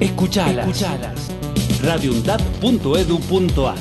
Escuchalas. radioundad.edu.ar.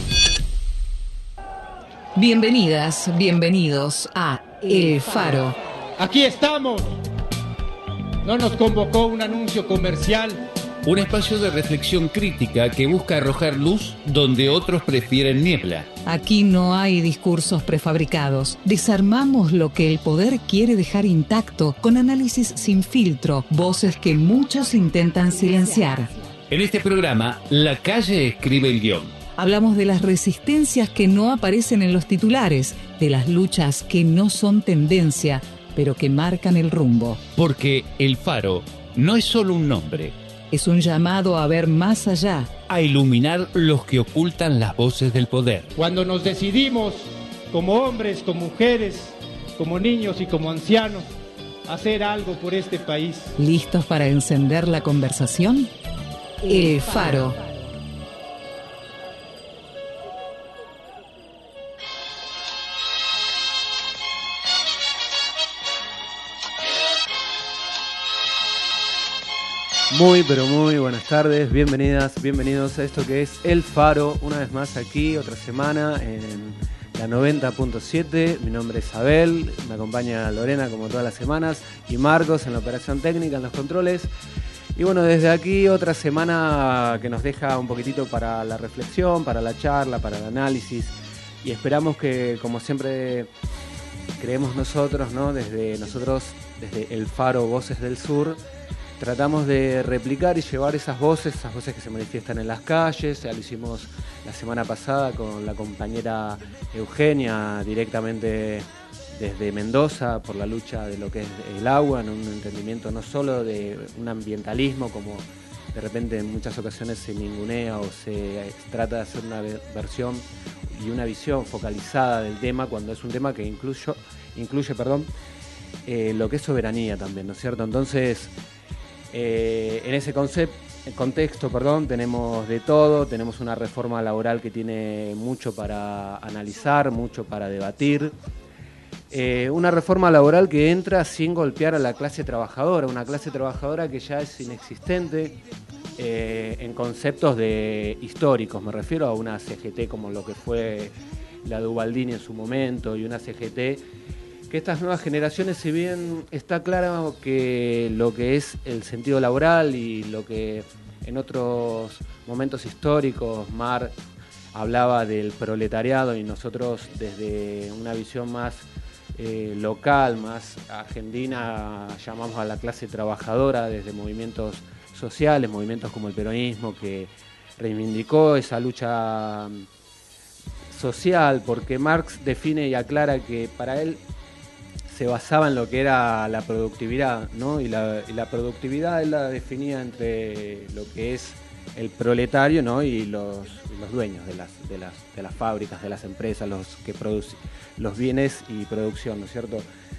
Bienvenidas, bienvenidos a El Faro. Aquí estamos. No nos convocó un anuncio comercial. Un espacio de reflexión crítica que busca arrojar luz donde otros prefieren niebla. Aquí no hay discursos prefabricados. Desarmamos lo que el poder quiere dejar intacto con análisis sin filtro, voces que muchos intentan silenciar. En este programa, la calle escribe el guión. Hablamos de las resistencias que no aparecen en los titulares, de las luchas que no son tendencia, pero que marcan el rumbo. Porque El Faro no es solo un nombre. Es un llamado a ver más allá. A iluminar los que ocultan las voces del poder. Cuando nos decidimos, como hombres, como mujeres, como niños y como ancianos, hacer algo por este país. ¿Listos para encender la conversación? El Faro. Muy, pero muy buenas tardes, bienvenidas, bienvenidos a esto que es El Faro, una vez más aquí, otra semana en la 90.7. Mi nombre es Abel, me acompaña Lorena como todas las semanas y Marcos en la operación técnica, en los controles. Y bueno, desde aquí otra semana que nos deja un poquitito para la reflexión, para la charla, para el análisis, y esperamos que, como siempre creemos nosotros, ¿no? Desde El Faro, Voces del Sur, tratamos de replicar y llevar esas voces que se manifiestan en las calles. Ya lo hicimos la semana pasada con la compañera Eugenia, directamente desde Mendoza, por la lucha de lo que es el agua, en un entendimiento no solo de un ambientalismo, como de repente en muchas ocasiones se ningunea o se trata de hacer una versión y una visión focalizada del tema, cuando es un tema que incluye lo que es soberanía también, ¿no es cierto? Entonces, en ese contexto, tenemos de todo, tenemos una reforma laboral que tiene mucho para analizar, mucho para debatir, una reforma laboral que entra sin golpear a la clase trabajadora, una clase trabajadora que ya es inexistente en conceptos históricos. Me refiero a una CGT como lo que fue la de Ubaldini en su momento, y una CGT que estas nuevas generaciones, si bien está claro que lo que es el sentido laboral y lo que en otros momentos históricos Marx hablaba del proletariado, y nosotros desde una visión más local, más argentina, llamamos a la clase trabajadora desde movimientos sociales, movimientos como el peronismo, que reivindicó esa lucha social, porque Marx define y aclara que para él se basaba en lo que era la productividad, ¿no? Y la productividad él la definía entre lo que es el proletario, ¿no? Y los dueños de las fábricas, de las empresas, los que producen los bienes y producción, ¿no es cierto?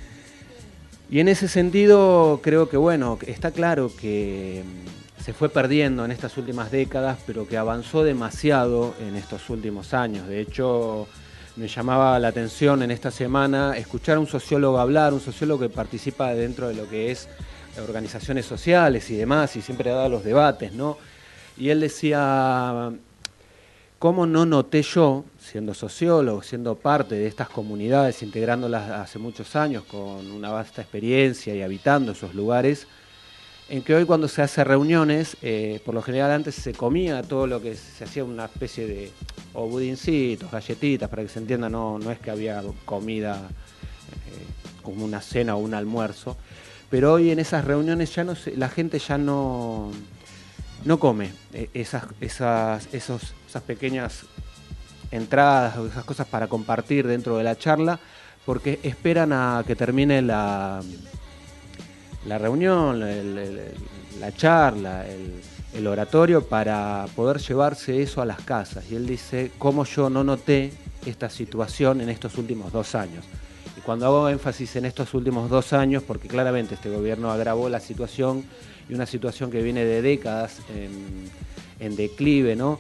Y en ese sentido creo que, bueno, está claro que se fue perdiendo en estas últimas décadas, pero que avanzó demasiado en estos últimos años. De hecho, me llamaba la atención en esta semana escuchar a un sociólogo hablar, un sociólogo que participa dentro de lo que es organizaciones sociales y demás, y siempre ha dado los debates, ¿no? Y él decía, ¿cómo no noté yo, siendo sociólogo, siendo parte de estas comunidades, integrándolas hace muchos años con una vasta experiencia y habitando esos lugares, en que hoy cuando se hace reuniones, por lo general antes se comía todo lo que se hacía, una especie de o budincitos, galletitas, para que se entienda, no es que había comida como una cena o un almuerzo, pero hoy en esas reuniones ya no la gente ya no come esas pequeñas entradas o esas cosas para compartir dentro de la charla, porque esperan a que termine la reunión, la charla, el oratorio, para poder llevarse eso a las casas. Y él dice, ¿cómo yo no noté esta situación en estos últimos 2 años? Y cuando hago énfasis en estos últimos 2 años, porque claramente este gobierno agravó la situación, y una situación que viene de décadas en declive, ¿no?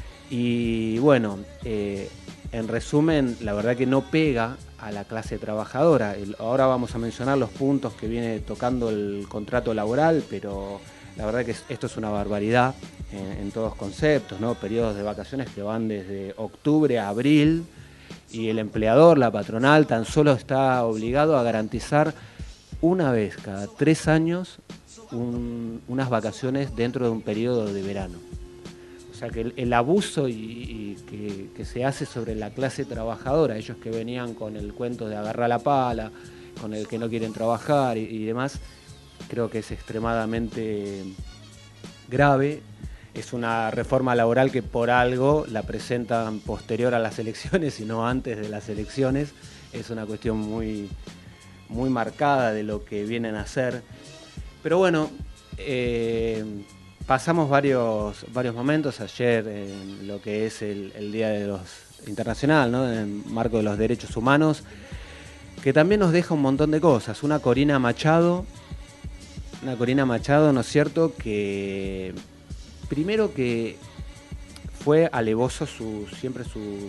Y bueno, en resumen, la verdad que no pega a la clase trabajadora. Ahora vamos a mencionar los puntos que viene tocando el contrato laboral, pero La verdad que esto es una barbaridad en todos conceptos, ¿no? Periodos de vacaciones que van desde octubre a abril y el empleador, la patronal, tan solo está obligado a garantizar una vez cada 3 años unas vacaciones dentro de un periodo de verano. O sea que el abuso que se hace sobre la clase trabajadora, ellos que venían con el cuento de agarrar la pala, con el que no quieren trabajar y demás, creo que es extremadamente grave. Es una reforma laboral que por algo la presentan posterior a las elecciones y no antes de las elecciones. Es una cuestión muy, muy marcada de lo que vienen a hacer. Pero bueno, pasamos varios momentos ayer en lo que es el Día de los Internacional, ¿no? En el marco de los derechos humanos, que también nos deja un montón de cosas. Una Corina Machado, ¿no es cierto?, que primero que fue alevoso siempre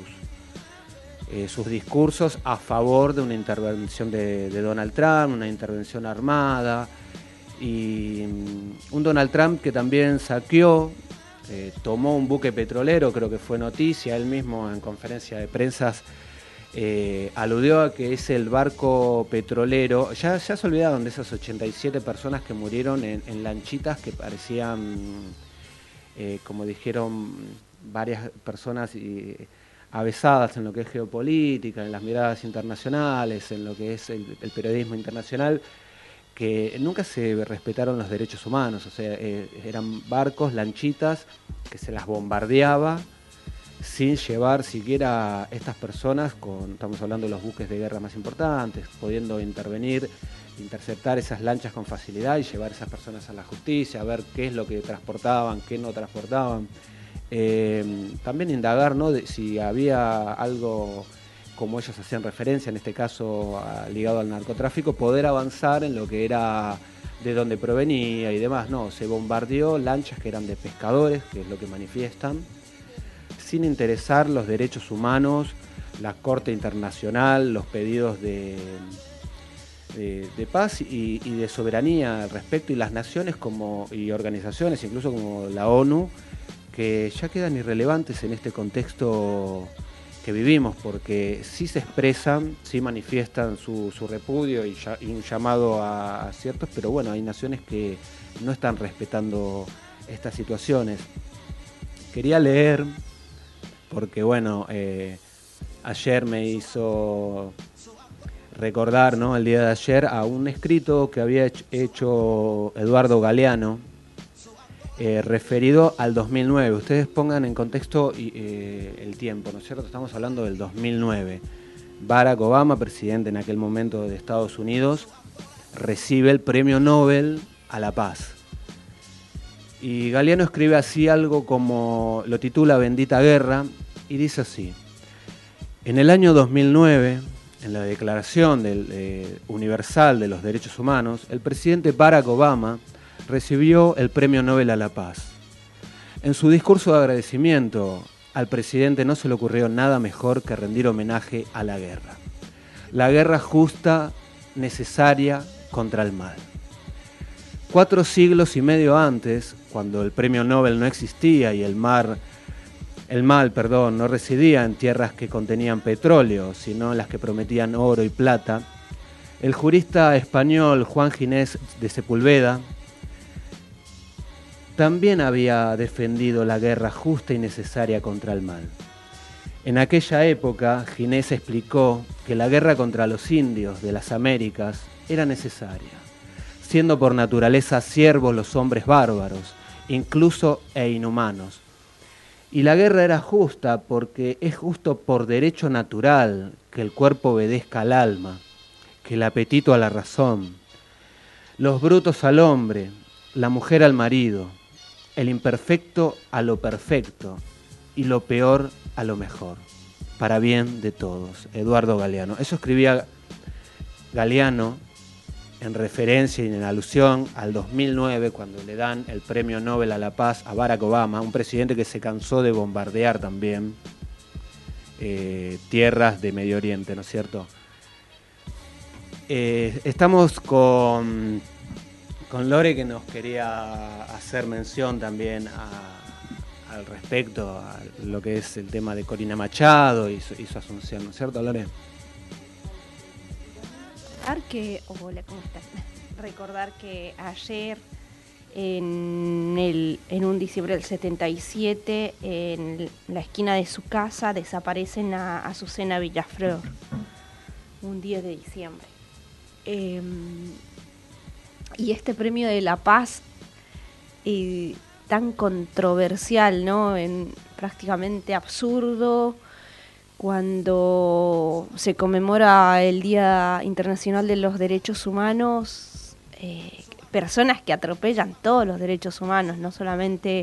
sus discursos a favor de una intervención de Donald Trump, una intervención armada, y un Donald Trump que también saqueó, tomó un buque petrolero, creo que fue noticia, él mismo en conferencia de prensa aludió a que es el barco petrolero. Ya se olvidaron de esas 87 personas que murieron en lanchitas que parecían, como dijeron varias personas, avesadas en lo que es geopolítica, en las miradas internacionales, en lo que es el periodismo internacional, que nunca se respetaron los derechos humanos. O sea, eran barcos, lanchitas, que se las bombardeaba sin llevar siquiera estas personas, estamos hablando de los buques de guerra más importantes, pudiendo intervenir, interceptar esas lanchas con facilidad y llevar a esas personas a la justicia, a ver qué es lo que transportaban, qué no transportaban. También indagar, ¿no?, de si había algo, como ellos hacían referencia, en este caso ligado al narcotráfico, poder avanzar en lo que era de dónde provenía y demás. No, se bombardeó lanchas que eran de pescadores, que es lo que manifiestan, sin interesar los derechos humanos, la Corte Internacional, los pedidos de paz y de soberanía al respecto, y las naciones y organizaciones, incluso como la ONU, que ya quedan irrelevantes en este contexto que vivimos, porque sí se expresan, sí manifiestan su repudio y un llamado a ciertos, pero bueno, hay naciones que no están respetando estas situaciones. Quería leer, porque bueno, ayer me hizo recordar, ¿no?, el día de ayer, a un escrito que había hecho Eduardo Galeano, referido al 2009. Ustedes pongan en contexto el tiempo, ¿no es cierto? Estamos hablando del 2009. Barack Obama, presidente en aquel momento de Estados Unidos, recibe el Premio Nobel a la Paz. Y Galeano escribe así algo como, lo titula Bendita Guerra, y dice así: en el año 2009, en la Declaración Universal de los Derechos Humanos, el presidente Barack Obama recibió el Premio Nobel a la Paz. En su discurso de agradecimiento, al presidente no se le ocurrió nada mejor que rendir homenaje a la guerra. La guerra justa, necesaria, contra el mal. 4 siglos y medio antes, cuando el Premio Nobel no existía y el mal no residía en tierras que contenían petróleo, sino en las que prometían oro y plata, el jurista español Juan Ginés de Sepúlveda también había defendido la guerra justa y necesaria contra el mal. En aquella época, Ginés explicó que la guerra contra los indios de las Américas era necesaria, siendo por naturaleza siervos los hombres bárbaros, incluso e inhumanos. Y la guerra era justa porque es justo por derecho natural que el cuerpo obedezca al alma, que el apetito a la razón, los brutos al hombre, la mujer al marido, el imperfecto a lo perfecto y lo peor a lo mejor, para bien de todos. Eduardo Galeano. Eso escribía Galeano en referencia y en alusión al 2009, cuando le dan el Premio Nobel a la Paz a Barack Obama, un presidente que se cansó de bombardear también tierras de Medio Oriente, ¿no es cierto? Estamos con con Lore, que nos quería hacer mención también al respecto a lo que es el tema de Corina Machado y su asunción, ¿no es cierto, Lore? Hola, ¿cómo estás? Recordar que ayer, en un diciembre del 77, en la esquina de su casa desaparecen a Azucena Villaflor, un 10 de diciembre. Y este premio de la paz, tan controversial, ¿no? Prácticamente absurdo, cuando se conmemora el Día Internacional de los Derechos Humanos, personas que atropellan todos los derechos humanos, no solamente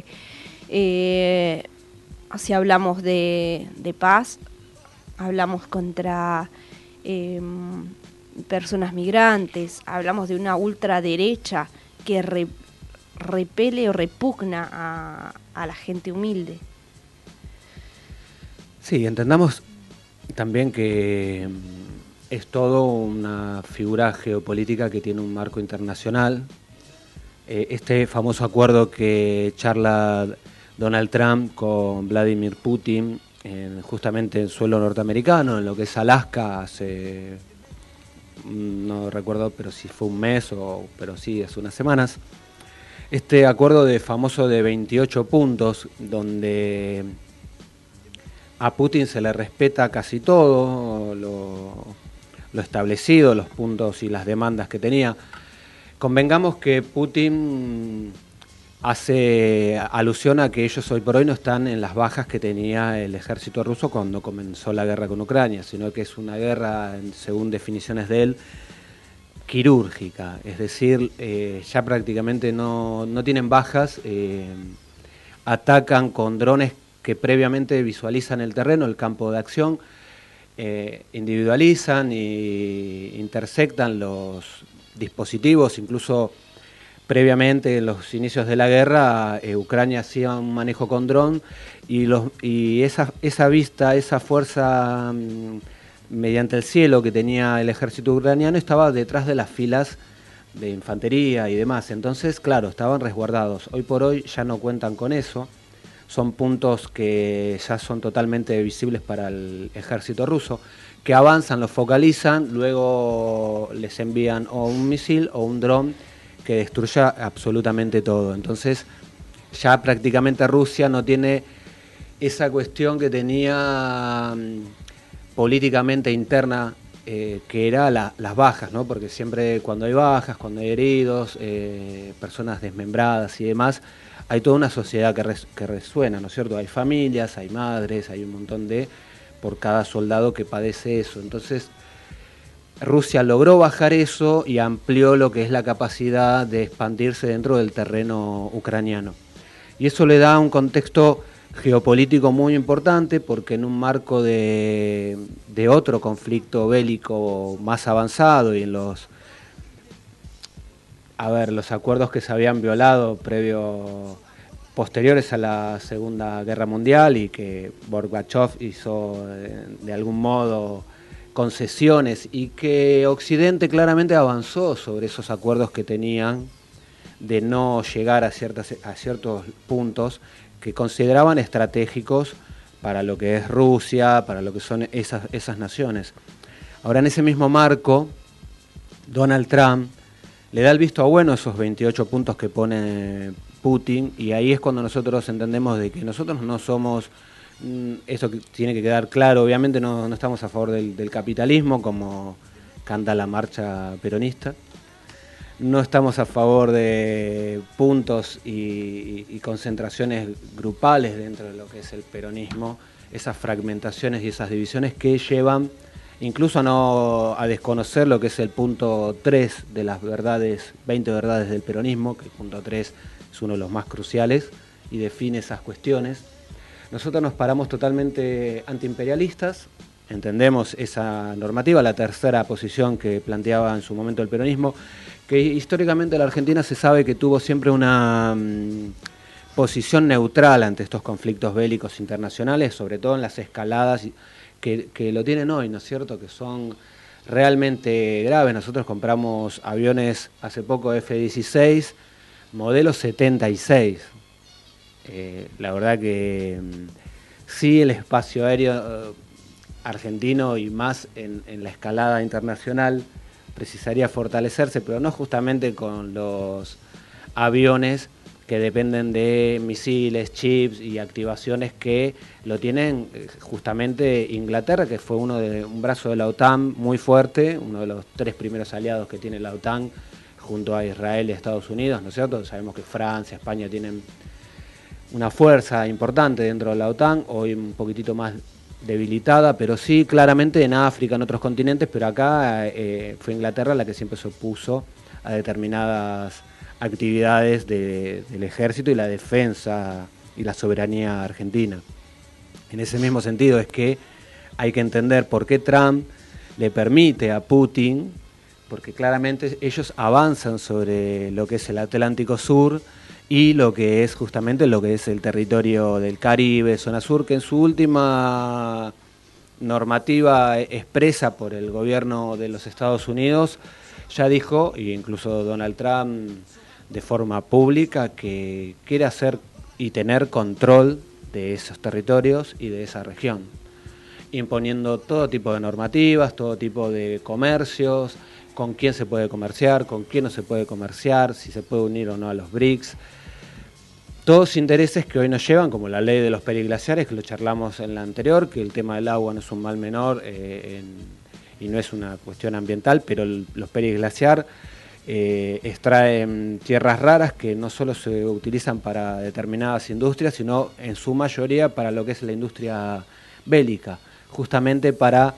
si hablamos de paz, hablamos contra personas migrantes, hablamos de una ultraderecha que repele o repugna a la gente humilde. Sí, entendamos también que es todo una figura geopolítica que tiene un marco internacional. Este famoso acuerdo que charla Donald Trump con Vladimir Putin, justamente en suelo norteamericano, en lo que es Alaska, hace, no recuerdo, pero si fue un mes, pero sí, hace unas semanas. Este acuerdo famoso de 28 puntos, donde a Putin se le respeta casi todo lo establecido, los puntos y las demandas que tenía. Convengamos que Putin hace alusión a que ellos hoy por hoy no están en las bajas que tenía el ejército ruso cuando comenzó la guerra con Ucrania, sino que es una guerra, según definiciones de él, quirúrgica, es decir, ya prácticamente no tienen bajas, atacan con drones que previamente visualizan el terreno, el campo de acción, individualizan e intersectan los dispositivos. Incluso previamente, en los inicios de la guerra, Ucrania hacía un manejo con dron y esa vista, esa fuerza mediante el cielo que tenía el ejército ucraniano estaba detrás de las filas de infantería y demás. Entonces, claro, estaban resguardados. Hoy por hoy ya no cuentan con eso. Son puntos que ya son totalmente visibles para el ejército ruso, que avanzan, los focalizan, luego les envían o un misil o un dron que destruya absolutamente todo. Entonces ya prácticamente Rusia no tiene esa cuestión que tenía políticamente interna, que era las bajas, ¿no? Porque siempre cuando hay bajas, cuando hay heridos, personas desmembradas y demás, hay toda una sociedad que resuena, ¿no es cierto? Hay familias, hay madres, hay un montón por cada soldado que padece eso. Entonces, Rusia logró bajar eso y amplió lo que es la capacidad de expandirse dentro del terreno ucraniano. Y eso le da un contexto geopolítico muy importante, porque en un marco de otro conflicto bélico más avanzado y en los acuerdos que se habían violado posteriores a la Segunda Guerra Mundial y que Gorbachev hizo de algún modo concesiones y que Occidente claramente avanzó sobre esos acuerdos que tenían de no llegar a ciertos puntos que consideraban estratégicos para lo que es Rusia, para lo que son esas naciones. Ahora, en ese mismo marco, Donald Trump le da el visto a bueno esos 28 puntos que pone Putin, y ahí es cuando nosotros entendemos de que nosotros no somos, eso tiene que quedar claro, obviamente no estamos a favor del capitalismo, como canta la marcha peronista, no estamos a favor de puntos y concentraciones grupales dentro de lo que es el peronismo, esas fragmentaciones y esas divisiones que llevan incluso a desconocer lo que es el punto 3 de las 20 verdades del peronismo, que el punto 3 es uno de los más cruciales y define esas cuestiones. Nosotros nos paramos totalmente antiimperialistas, entendemos esa normativa, la tercera posición que planteaba en su momento el peronismo, que históricamente la Argentina se sabe que tuvo siempre una posición neutral ante estos conflictos bélicos internacionales, sobre todo en las escaladas que lo tienen hoy, ¿no es cierto?, que son realmente graves. Nosotros compramos aviones hace poco F-16, modelo 76. La verdad que sí, el espacio aéreo argentino y más en la escalada internacional precisaría fortalecerse, pero no justamente con los aviones que dependen de misiles, chips y activaciones que lo tienen justamente Inglaterra, que fue un brazo de la OTAN muy fuerte, uno de los 3 primeros aliados que tiene la OTAN junto a Israel y Estados Unidos, ¿no es cierto? Sabemos que Francia, España tienen una fuerza importante dentro de la OTAN, hoy un poquitito más debilitada, pero sí claramente en África, en otros continentes, pero acá fue Inglaterra la que siempre se opuso a determinadas actividades del ejército y la defensa y la soberanía argentina. En ese mismo sentido es que hay que entender por qué Trump le permite a Putin, porque claramente ellos avanzan sobre lo que es el Atlántico Sur y lo que es justamente lo que es el territorio del Caribe, zona sur, que en su última normativa expresa por el gobierno de los Estados Unidos ya dijo, e incluso Donald Trump de forma pública, que quiere hacer y tener control de esos territorios y de esa región, imponiendo todo tipo de normativas, todo tipo de comercios, con quién se puede comerciar, con quién no se puede comerciar, si se puede unir o no a los BRICS. Todos intereses que hoy nos llevan, como la ley de los periglaciares, que lo charlamos en la anterior, que el tema del agua no es un mal menor y no es una cuestión ambiental, pero los periglaciares extraen tierras raras que no solo se utilizan para determinadas industrias, sino en su mayoría para lo que es la industria bélica, justamente para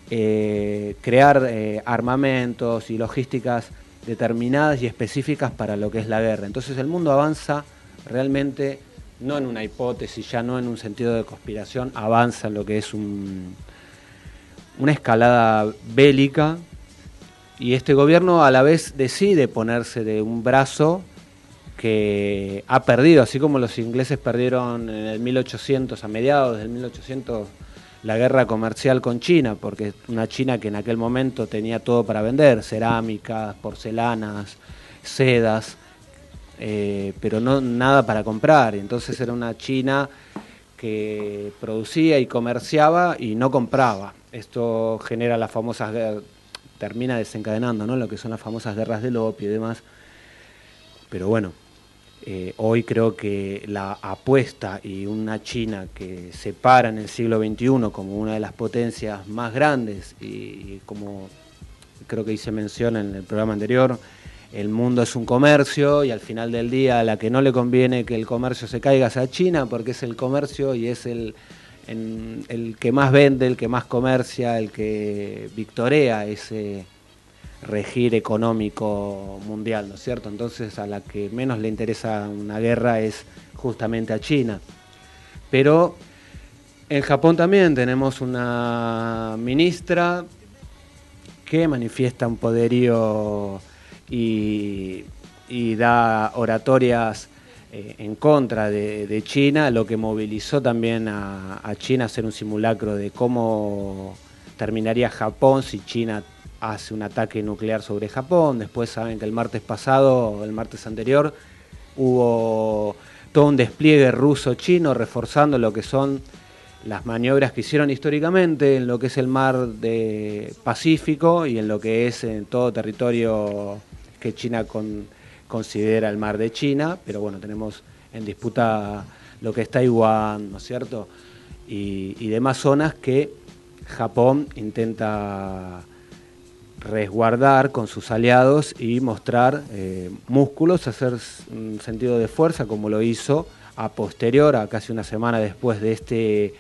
crear armamentos y logísticas determinadas y específicas para lo que es la guerra. Entonces el mundo avanza realmente, no en una hipótesis, ya no en un sentido de conspiración, avanza en lo que es una escalada bélica. Y este gobierno a la vez decide ponerse de un brazo que ha perdido, así como los ingleses perdieron en el 1800, a mediados del 1800, la guerra comercial con China, porque una China que en aquel momento tenía todo para vender, cerámicas, porcelanas, sedas, pero no nada para comprar. Entonces era una China que producía y comerciaba y no compraba. Esto genera las famosas guerras, termina desencadenando, ¿no?, lo que son las famosas guerras del opio y demás. Pero bueno, hoy creo que la apuesta y una China que se para en el siglo XXI como una de las potencias más grandes y como creo que hice mención en el programa anterior, el mundo es un comercio y al final del día a la que no le conviene que el comercio se caiga es a China, porque es el comercio y es el que más vende, el que más comercia, el que victorea ese regir económico mundial, ¿no es cierto? Entonces a la que menos le interesa una guerra es justamente a China. Pero en Japón también tenemos una ministra que manifiesta un poderío y da oratorias en contra de China, lo que movilizó también a China a hacer un simulacro de cómo terminaría Japón si China hace un ataque nuclear sobre Japón. Después saben que el martes anterior, hubo todo un despliegue ruso-chino reforzando lo que son las maniobras que hicieron históricamente en lo que es el mar de Pacífico y en lo que es en todo territorio que China considera el mar de China, pero bueno, tenemos en disputa lo que es Taiwán, ¿no es cierto? Y demás zonas que Japón intenta resguardar con sus aliados y mostrar músculos, hacer un sentido de fuerza, como lo hizo a posterior, a casi una semana después de este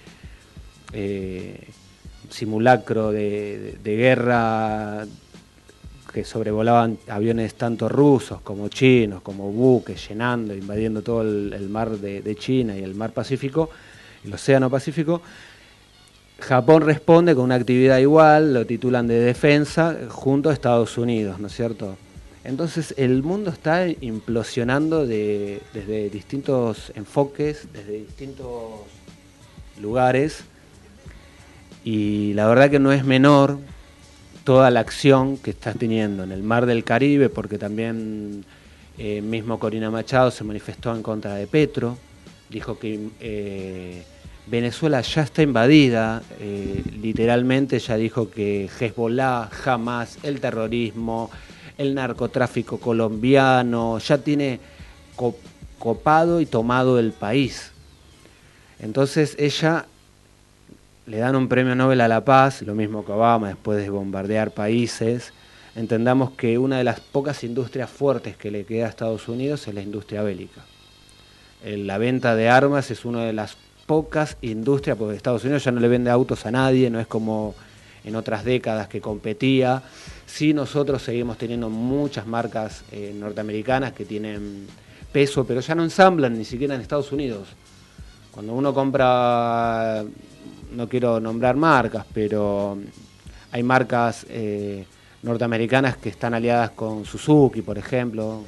simulacro de guerra que sobrevolaban aviones tanto rusos como chinos, como buques, llenando, invadiendo todo el mar de China y el mar Pacífico, el océano Pacífico. Japón responde con una actividad igual, lo titulan de defensa, junto a Estados Unidos, ¿no es cierto? Entonces el mundo está implosionando desde distintos enfoques, desde distintos lugares, y la verdad que no es menor toda la acción que está teniendo en el Mar del Caribe, porque también mismo Corina Machado se manifestó en contra de Petro, dijo que Venezuela ya está invadida, literalmente ya dijo que Hezbollah, Hamas, el terrorismo, el narcotráfico colombiano, ya tiene copado y tomado el país. Entonces ella le dan un premio Nobel a la paz, lo mismo que Obama, después de bombardear países. Entendamos que una de las pocas industrias fuertes que le queda a Estados Unidos es la industria bélica. La venta de armas es una de las pocas industrias, porque Estados Unidos ya no le vende autos a nadie, no es como en otras décadas que competía. Sí, nosotros seguimos teniendo muchas marcas norteamericanas que tienen peso, pero ya no ensamblan ni siquiera en Estados Unidos. Cuando uno compra, no quiero nombrar marcas, pero hay marcas norteamericanas que están aliadas con Suzuki, por ejemplo,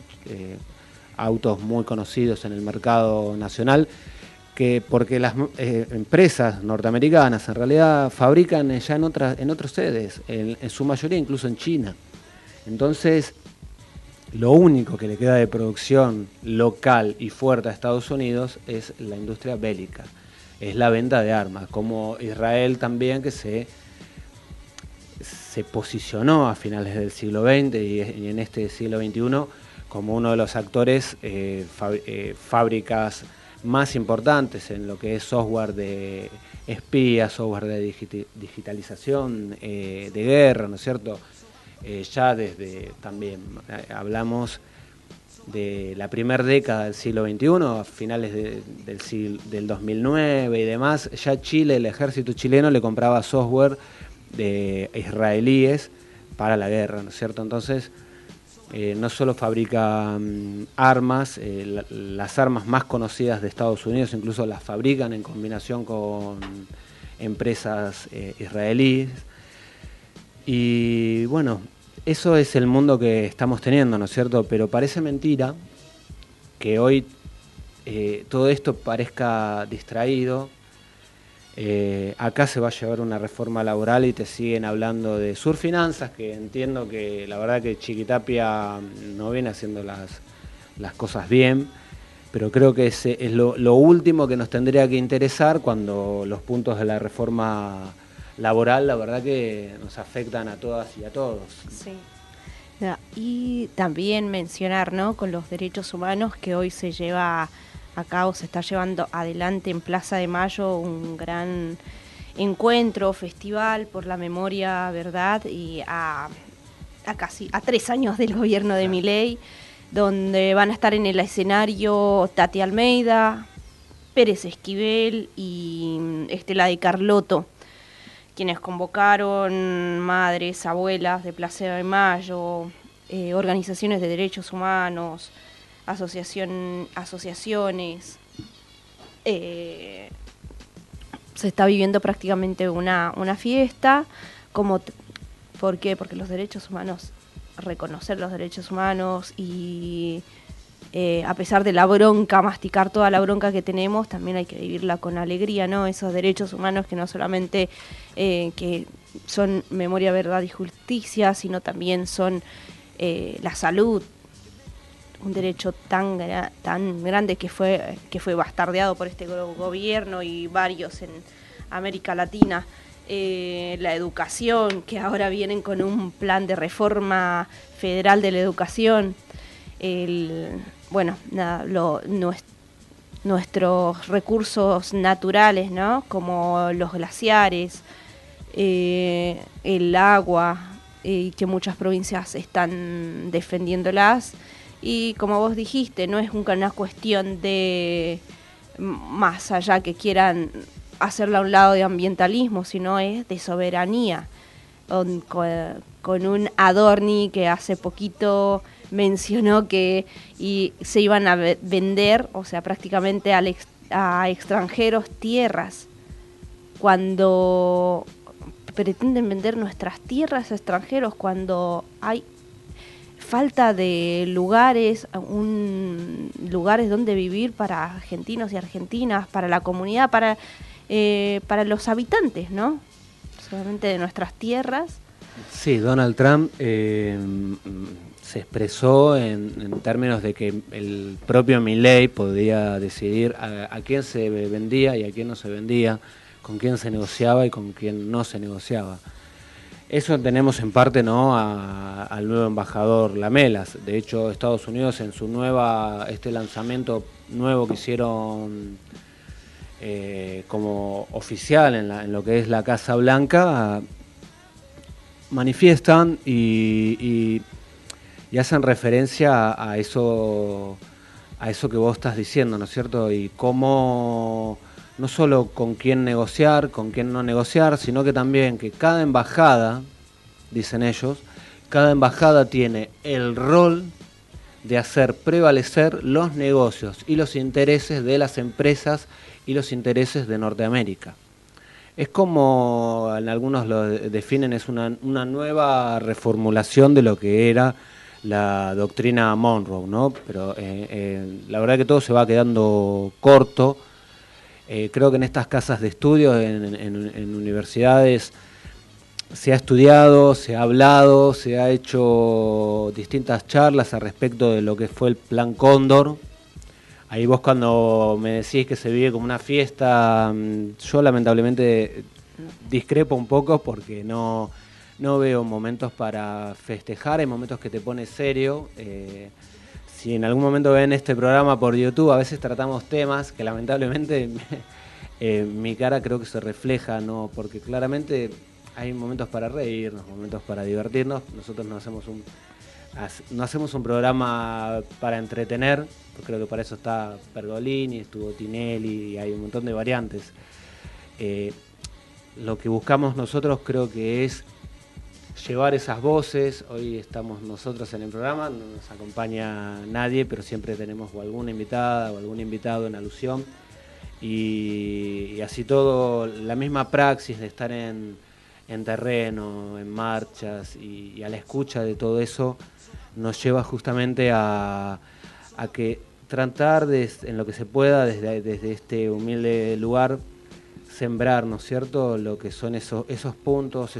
autos muy conocidos en el mercado nacional, que porque las empresas norteamericanas en realidad fabrican ya en otras sedes, en su mayoría incluso en China. Entonces, lo único que le queda de producción local y fuerte a Estados Unidos es la industria bélica, es la venta de armas, como Israel también, que se posicionó a finales del siglo XX y en este siglo XXI como uno de los actores, fábricas más importantes en lo que es software de espía, software de digitalización de guerra, ¿no es cierto? Ya desde también hablamos de la primera década del siglo XXI, a finales del 2009 y demás, ya Chile, el ejército chileno le compraba software de israelíes para la guerra, ¿no es cierto? Entonces, no solo fabrica armas, las armas más conocidas de Estados Unidos incluso las fabrican en combinación con empresas israelíes. Y bueno, eso es el mundo que estamos teniendo, ¿no es cierto? Pero parece mentira que hoy todo esto parezca distraído. Acá se va a llevar una reforma laboral y te siguen hablando de surfinanzas, que entiendo que la verdad que Chiquitapia no viene haciendo las cosas bien, pero creo que es lo último que nos tendría que interesar cuando los puntos de la reforma laboral, la verdad que nos afectan a todas y a todos. Sí. Y también mencionar, ¿no?, con los derechos humanos, que hoy se lleva a cabo, se está llevando adelante en Plaza de Mayo un gran encuentro, festival por la memoria, verdad, y a 3 años del gobierno de Milei, donde van a estar en el escenario Tati Almeida, Pérez Esquivel y Estela de Carlotto, quienes convocaron madres, abuelas de Plaza de Mayo, organizaciones de derechos humanos, asociaciones. Se está viviendo prácticamente una fiesta. ¿Por qué? Porque los derechos humanos, reconocer los derechos humanos y a pesar de la bronca, masticar toda la bronca que tenemos, también hay que vivirla con alegría, ¿no? Esos derechos humanos que no solamente que son memoria, verdad y justicia, sino también son la salud, un derecho tan grande que fue bastardeado por este gobierno y varios en América Latina. La educación, que ahora vienen con un plan de reforma federal de la educación. Nuestros recursos naturales, ¿no?, como los glaciares, el agua, que muchas provincias están defendiéndolas. Y como vos dijiste, no es una cuestión de más allá que quieran hacerla a un lado de ambientalismo, sino es de soberanía. Con un Adorni que hace poquito mencionó que se iban a vender, o sea, prácticamente a extranjeros tierras, cuando pretenden vender nuestras tierras a extranjeros, cuando hay falta de lugares donde vivir para argentinos y argentinas, para la comunidad, para los habitantes, ¿no? Solamente de nuestras tierras. Sí, Donald Trump se expresó en términos de que el propio Milei podía decidir a quién se vendía y a quién no se vendía, con quién se negociaba y con quién no se negociaba. Eso tenemos en parte, ¿no?, al nuevo embajador Lamelas. De hecho, Estados Unidos en su lanzamiento nuevo que hicieron como oficial en lo que es la Casa Blanca, manifiestan y hacen referencia a eso que vos estás diciendo, ¿no es cierto? Y cómo no solo con quién negociar, con quién no negociar, sino que también que cada embajada, dicen ellos, cada embajada tiene el rol de hacer prevalecer los negocios y los intereses de las empresas y los intereses de Norteamérica. Es como en algunos lo definen, es una nueva reformulación de lo que era la doctrina Monroe, ¿no? Pero la verdad que todo se va quedando corto. Creo que en estas casas de estudio, en universidades, se ha estudiado, se ha hablado, se ha hecho distintas charlas al respecto de lo que fue el Plan Cóndor. Ahí vos cuando me decís que se vive como una fiesta, yo lamentablemente discrepo un poco porque no veo momentos para festejar, hay momentos que te pones serio. Si en algún momento ven este programa por YouTube, a veces tratamos temas que lamentablemente mi cara creo que se refleja, ¿no? Porque claramente hay momentos para reírnos, momentos para divertirnos. Nosotros no hacemos un programa para entretener, pues creo que para eso está Pergolini, estuvo Tinelli y hay un montón de variantes. Lo que buscamos nosotros creo que es llevar esas voces. Hoy estamos nosotros en el programa, no nos acompaña nadie, pero siempre tenemos o alguna invitada o algún invitado en alusión. Y así todo, la misma praxis de estar en terreno, en marchas y a la escucha de todo eso, nos lleva justamente a que tratar en lo que se pueda desde este humilde lugar sembrar, ¿no es cierto?, lo que son esos puntos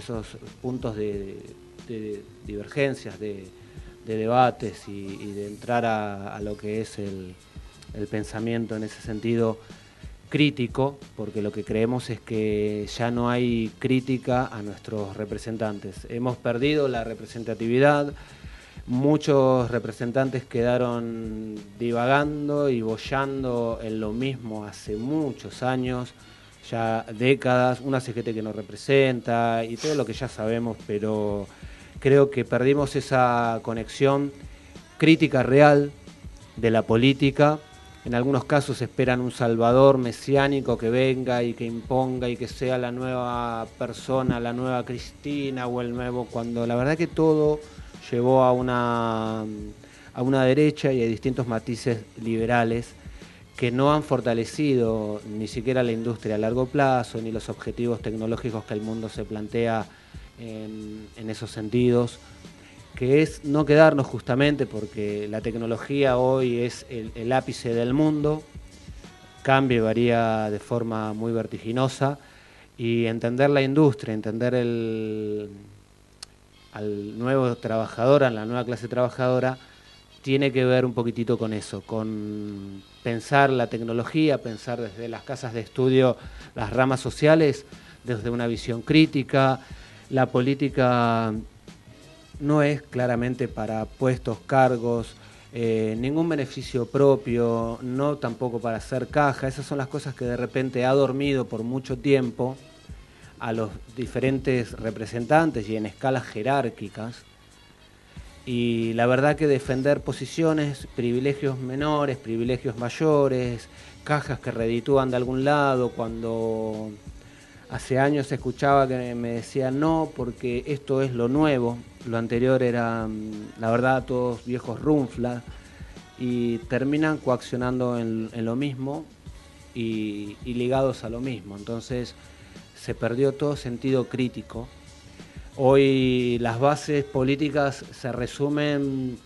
de divergencias, de debates y de entrar a lo que es el pensamiento en ese sentido crítico, porque lo que creemos es que ya no hay crítica a nuestros representantes. Hemos perdido la representatividad, muchos representantes quedaron divagando y boyando en lo mismo hace muchos años, ya décadas, una CGT que nos representa y todo lo que ya sabemos, pero creo que perdimos esa conexión crítica real de la política. En algunos casos esperan un salvador mesiánico que venga y que imponga y que sea la nueva persona, la nueva Cristina o el nuevo, cuando la verdad que todo llevó a una derecha y a distintos matices liberales que no han fortalecido ni siquiera la industria a largo plazo, ni los objetivos tecnológicos que el mundo se plantea en esos sentidos, que es no quedarnos justamente porque la tecnología hoy es el ápice del mundo, cambia y varía de forma muy vertiginosa, y entender la industria, entender al nuevo trabajador, a la nueva clase trabajadora, tiene que ver un poquitito con eso, con pensar la tecnología, pensar desde las casas de estudio las ramas sociales, desde una visión crítica. La política no es claramente para puestos, cargos, ningún beneficio propio, no tampoco para hacer caja. Esas son las cosas que de repente ha dormido por mucho tiempo a los diferentes representantes y en escalas jerárquicas. Y la verdad que defender posiciones, privilegios menores, privilegios mayores, cajas que reditúan de algún lado, cuando hace años se escuchaba que me decían no, porque esto es lo nuevo, lo anterior era, la verdad, todos viejos runflas, y terminan coaccionando en lo mismo y ligados a lo mismo. Entonces se perdió todo sentido crítico. Hoy las bases políticas se resumen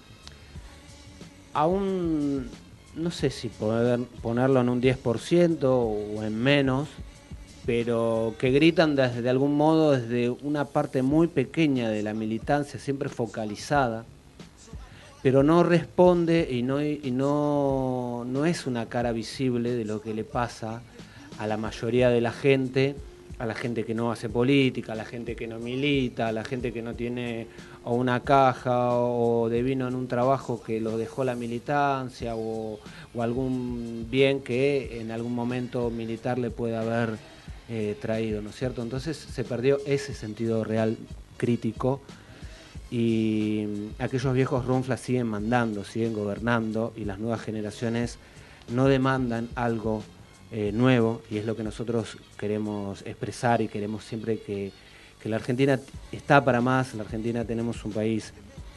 a no sé si ponerlo en un 10% o en menos, pero que gritan de algún modo desde una parte muy pequeña de la militancia, siempre focalizada, pero no responde y no es una cara visible de lo que le pasa a la mayoría de la gente, a la gente que no hace política, a la gente que no milita, a la gente que no tiene o una caja o devino en un trabajo que lo dejó la militancia o algún bien que en algún momento militar le puede haber traído, ¿no es cierto? Entonces se perdió ese sentido real crítico y aquellos viejos runflas siguen mandando, siguen gobernando y las nuevas generaciones no demandan algo nuevo, y es lo que nosotros queremos expresar y queremos siempre que la Argentina está para más. En la Argentina tenemos un país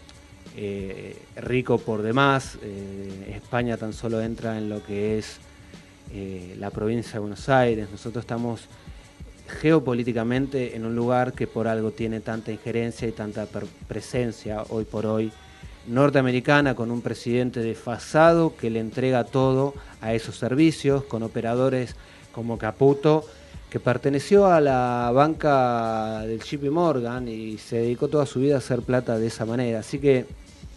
rico por demás. España tan solo entra en lo que es la provincia de Buenos Aires. Nosotros estamos geopolíticamente en un lugar que por algo tiene tanta injerencia y tanta presencia hoy por hoy norteamericana, con un presidente desfasado que le entrega todo a esos servicios, con operadores como Caputo, que perteneció a la banca del JP Morgan y se dedicó toda su vida a hacer plata de esa manera. Así que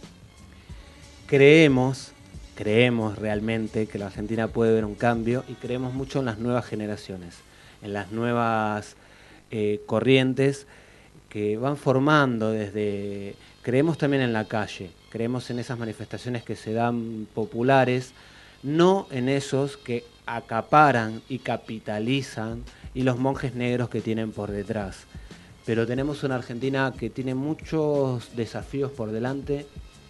creemos realmente que la Argentina puede ver un cambio y creemos mucho en las nuevas generaciones, en las nuevas corrientes que van formando desde... Creemos también en la calle, creemos en esas manifestaciones que se dan populares, no en esos que acaparan y capitalizan y los monjes negros que tienen por detrás. Pero tenemos una Argentina que tiene muchos desafíos por delante,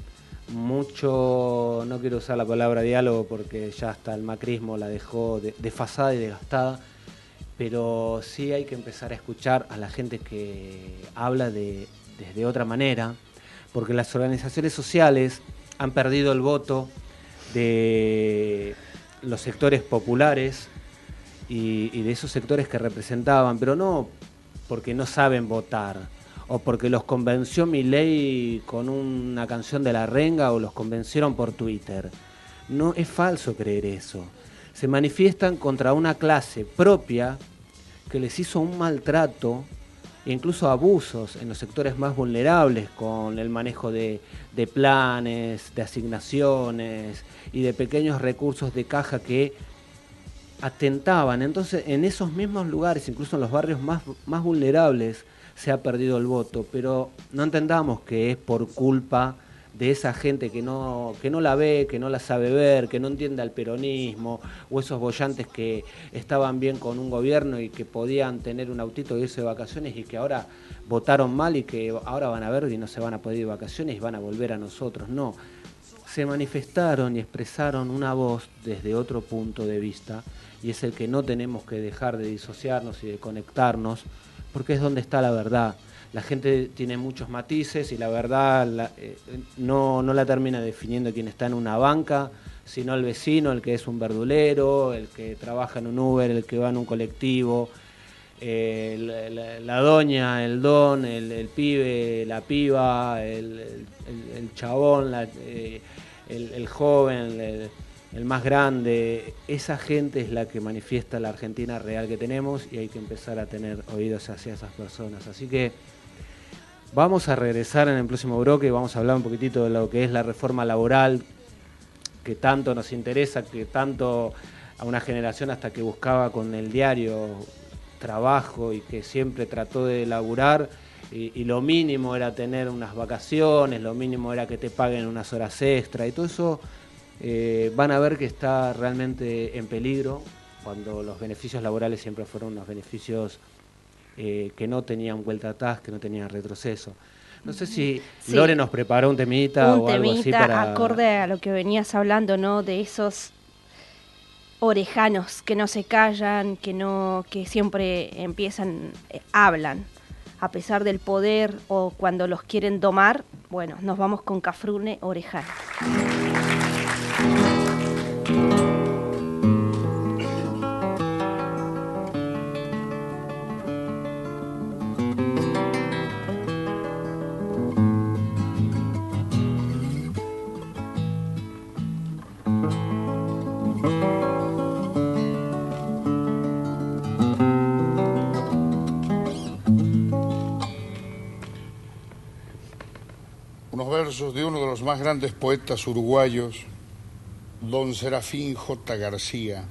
mucho, no quiero usar la palabra diálogo porque ya hasta el macrismo la dejó desfasada y desgastada, pero sí hay que empezar a escuchar a la gente que habla desde otra manera, porque las organizaciones sociales han perdido el voto de los sectores populares y de esos sectores que representaban, pero no porque no saben votar o porque los convenció Milei con una canción de La Renga o los convencieron por Twitter. No, es falso creer eso. Se manifiestan contra una clase propia que les hizo un maltrato e incluso abusos en los sectores más vulnerables, con el manejo de planes, de asignaciones y de pequeños recursos de caja que atentaban. Entonces, en esos mismos lugares, incluso en los barrios más vulnerables, se ha perdido el voto, pero no entendamos que es por culpa de esa gente que no la ve, que no la sabe ver, que no entiende al peronismo, o esos bollantes que estaban bien con un gobierno y que podían tener un autito e irse de vacaciones y que ahora votaron mal y que ahora van a ver y no se van a poder ir de vacaciones y van a volver a nosotros. No, se manifestaron y expresaron una voz desde otro punto de vista, y es el que no tenemos que dejar de disociarnos y de conectarnos, porque es donde está la verdad. La gente tiene muchos matices y la verdad no la termina definiendo quien está en una banca, sino el vecino, el que es un verdulero, el que trabaja en un Uber, el que va en un colectivo, la doña, el don, el pibe, la piba, el chabón, el joven, el más grande. Esa gente es la que manifiesta la Argentina real que tenemos y hay que empezar a tener oídos hacia esas personas. Así que vamos a regresar en el próximo bloque y vamos a hablar un poquitito de lo que es la reforma laboral, que tanto nos interesa, que tanto a una generación hasta que buscaba con el diario trabajo y que siempre trató de laburar y lo mínimo era tener unas vacaciones, lo mínimo era que te paguen unas horas extra y todo eso. Van a ver que está realmente en peligro cuando los beneficios laborales siempre fueron unos beneficios que no tenían vuelta atrás, que no tenían retroceso. No sé si sí. Lore nos preparó un temita o algo así para... acorde a lo que venías hablando, ¿no? De esos orejanos que no se callan, que siempre empiezan, hablan, a pesar del poder o cuando los quieren domar. Bueno, nos vamos con Cafrune Orejano. versos de uno de los más grandes poetas uruguayos, don Serafín J. García.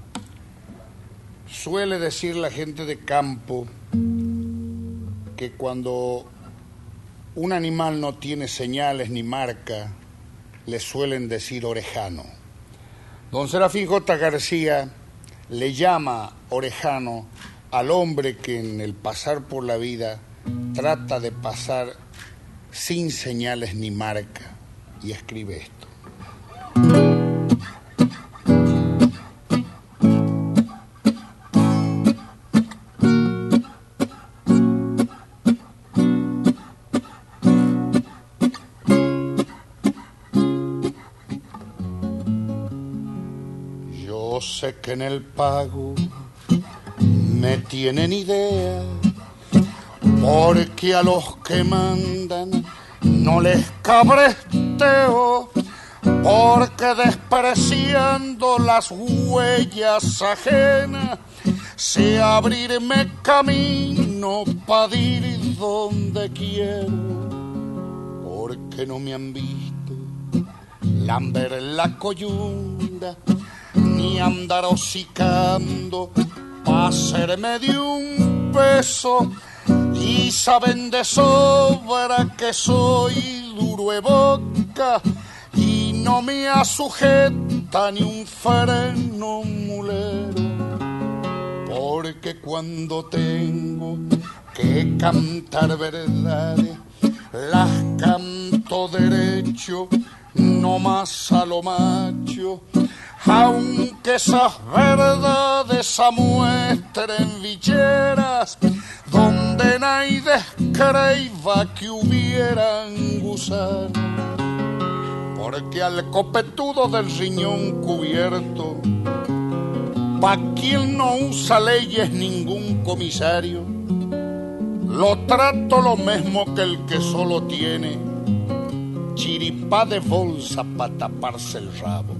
Suele decir la gente de campo que cuando un animal no tiene señales ni marca, le suelen decir orejano. Don Serafín J. García le llama orejano al hombre que en el pasar por la vida trata de pasar sin señales ni marca, y escribe esto. Yo sé que en el pago me tienen idea, porque a los que mandan no les cabresteo, porque despreciando las huellas ajenas sé abrirme camino para ir donde quiero, porque no me han visto lamber la coyunda ni andar hocicando pa' hacerme de un peso, y saben de sobra que soy duro de boca y no me asujeta ni un freno mulero, porque cuando tengo que cantar verdades las canto derecho, no más a lo macho, aunque esas verdades se muestren villeras donde nadie creiba que hubieran gusano, porque al copetudo del riñón cubierto, pa' quien no usa leyes ningún comisario, lo trato lo mismo que el que solo tiene chiripá de bolsa pa' taparse el rabo,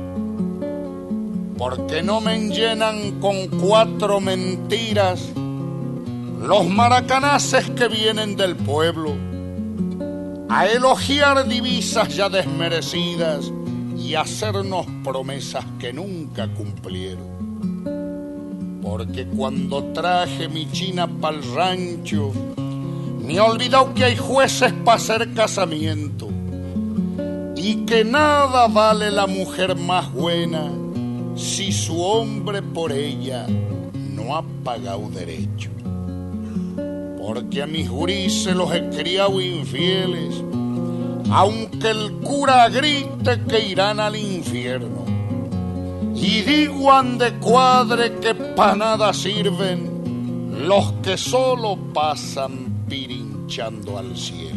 porque no me llenan con 4 mentiras los maracanaces que vienen del pueblo a elogiar divisas ya desmerecidas y hacernos promesas que nunca cumplieron, porque cuando traje mi china pa'l rancho me he olvidado que hay jueces pa' hacer casamiento y que nada vale la mujer más buena si su hombre por ella no ha pagado derecho, porque a mis gurises los he criado infieles, aunque el cura grite que irán al infierno, y digo ande cuadre que pa' nada sirven los que solo pasan pirinchando al cielo,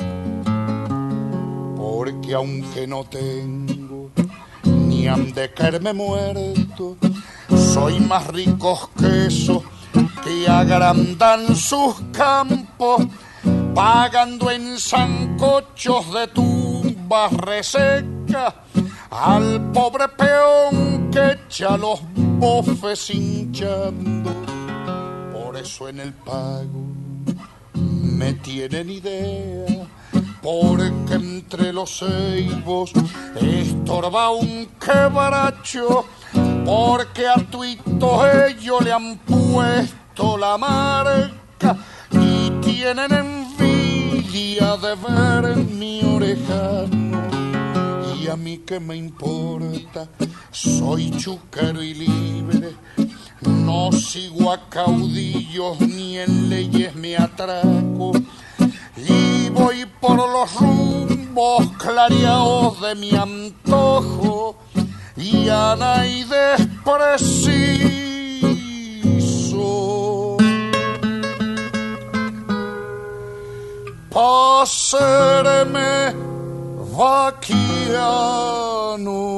porque aunque no tengo ni han de caerme muerto, soy más rico que esos que agrandan sus campos, pagando en sancochos de tumbas resecas al pobre peón que echa los bofes hinchando. Por eso en el pago me tienen idea, porque entre los ceibos estorba un quebracho, porque a tuito ellos le han puesto la marca y tienen envidia de ver mi orejano. Y a mí qué me importa, soy chucaro y libre, no sigo a caudillos ni en leyes me atraco, y voy por los rumbos clareados de mi antojo, y a nadie es preciso pa' serme vaquiano.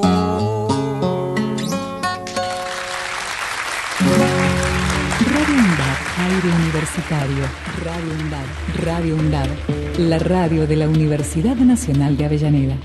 Radio UNDAD, aire universitario. Radio UNDAD, la radio de la Universidad Nacional de Avellaneda.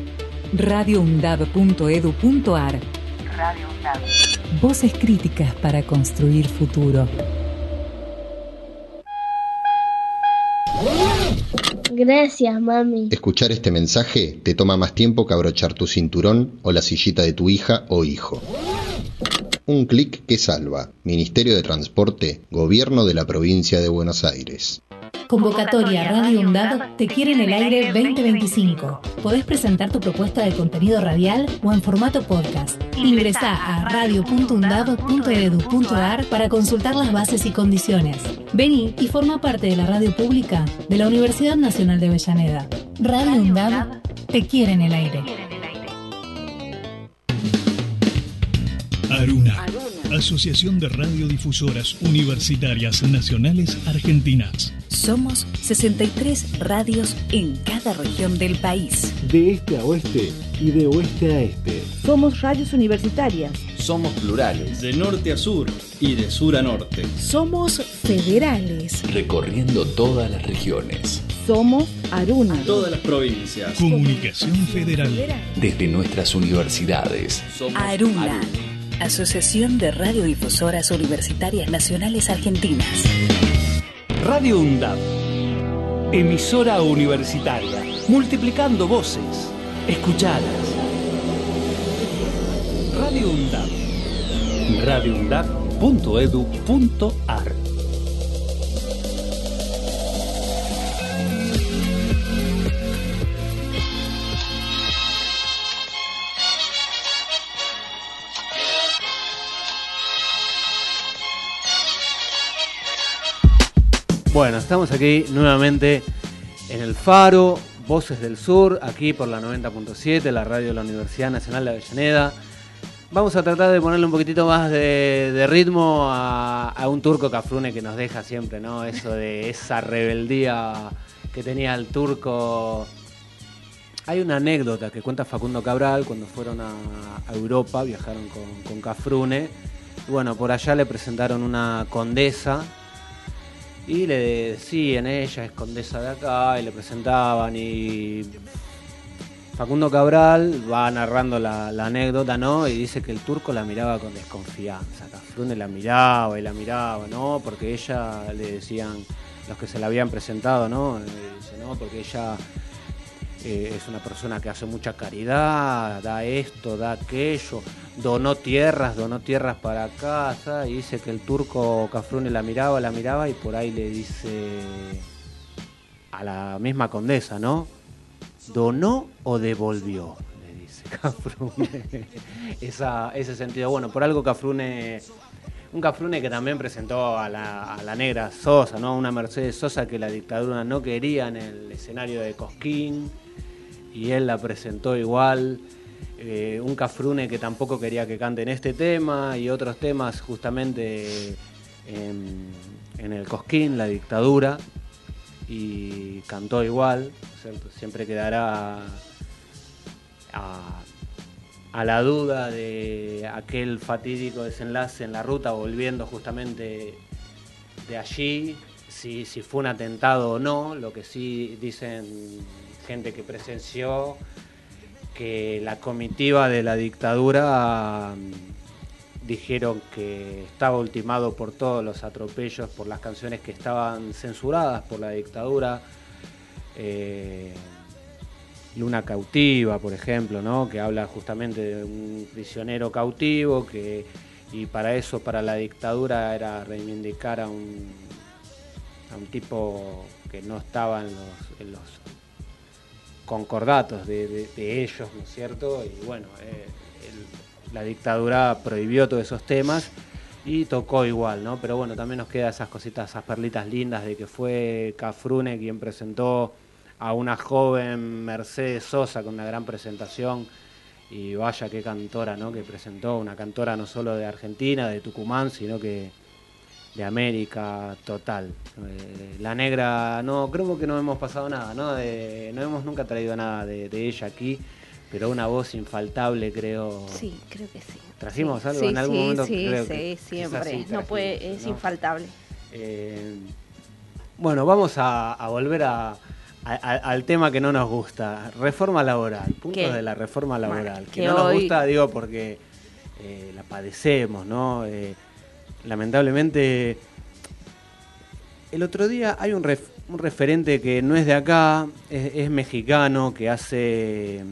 radioundad.edu.ar. Radio UNDAD. Voces críticas para construir futuro. Gracias, mami. Escuchar este mensaje te toma más tiempo que abrochar tu cinturón o la sillita de tu hija o hijo. Un clic que salva. Ministerio de Transporte, Gobierno de la Provincia de Buenos Aires. Convocatoria Radio UNDAD Te quiere en el aire 2025. Podés presentar tu propuesta de contenido radial o en formato podcast. Ingresá a radio.undad.edu.ar para consultar las bases y condiciones. Vení y forma parte de la radio pública de la Universidad Nacional de Avellaneda. Radio UNDAD Te quiere en el aire. Aruna, Asociación de Radiodifusoras Universitarias Nacionales Argentinas. Somos 63 radios en cada región del país. De este a oeste y de oeste a este. Somos radios universitarias. Somos plurales. De norte a sur y de sur a norte. Somos federales. Recorriendo todas las regiones. Somos Aruna. Todas las provincias. Comunicación Federal. Desde nuestras universidades. Somos Aruna. Asociación de Radiodifusoras Universitarias Nacionales Argentinas. Radio UNDAD, emisora universitaria, multiplicando voces, escuchadas. Radio UNDAD, radioundad.edu.ar. Bueno, estamos aquí nuevamente en el Faro, Voces del Sur, aquí por la 90.7, la radio de la Universidad Nacional de Avellaneda. Vamos a tratar de ponerle un poquitito más de ritmo a un Turco Cafrune que nos deja siempre, ¿no? Eso de esa rebeldía que tenía el turco. Hay una anécdota que cuenta Facundo Cabral cuando fueron a Europa, viajaron con Cafrune. Bueno, por allá le presentaron una condesa. Y le decían, ella es condesa de acá, y le presentaban, y Facundo Cabral va narrando la anécdota, ¿no? Y dice que el turco la miraba con desconfianza, Cafrune la miraba, ¿no? Porque ella, le decían los que se la habían presentado, ¿no? Dice, no, porque ella es una persona que hace mucha caridad, da esto, da aquello, donó tierras para casa, y dice que el turco Cafrune la miraba y por ahí le dice a la misma condesa, ¿no? ¿Donó o devolvió? Le dice Cafrune. Ese sentido. Bueno, por algo un Cafrune que también presentó a la negra Sosa, ¿no? Una Mercedes Sosa que la dictadura no quería en el escenario de Cosquín, y él la presentó igual. Un Cafrune que tampoco quería que canten este tema y otros temas justamente en el Cosquín, la dictadura, y cantó igual, ¿cierto? Siempre quedará a la duda de aquel fatídico desenlace en la ruta, volviendo justamente de allí, si fue un atentado o no. Lo que sí dicen gente que presenció, que la comitiva de la dictadura dijeron que estaba ultimado por todos los atropellos, por las canciones que estaban censuradas por la dictadura. Luna cautiva, por ejemplo, ¿no? Que habla justamente de un prisionero cautivo, y para eso, para la dictadura, era reivindicar a un tipo que no estaba en los concordatos de ellos, ¿no es cierto? Y bueno, la dictadura prohibió todos esos temas y tocó igual, ¿no? Pero bueno, también nos quedan esas cositas, esas perlitas lindas de que fue Cafrune quien presentó a una joven Mercedes Sosa con una gran presentación, y vaya qué cantora, ¿no? Que presentó, una cantora no solo de Argentina, de Tucumán, sino que de América total. La negra, no, creo que no hemos pasado nada, ¿no? No hemos nunca traído nada de ella aquí, pero una voz infaltable, creo. Sí, creo que sí. ¿Trajimos algo en algún momento? Sí, creo sí, siempre. Sí, no puede, es, ¿no? Infaltable. Bueno, vamos a volver al tema que no nos gusta. Reforma laboral, puntos de la reforma laboral. Que no nos gusta, digo, porque la padecemos, ¿no? Lamentablemente, el otro día hay un referente que no es de acá, es mexicano, que hace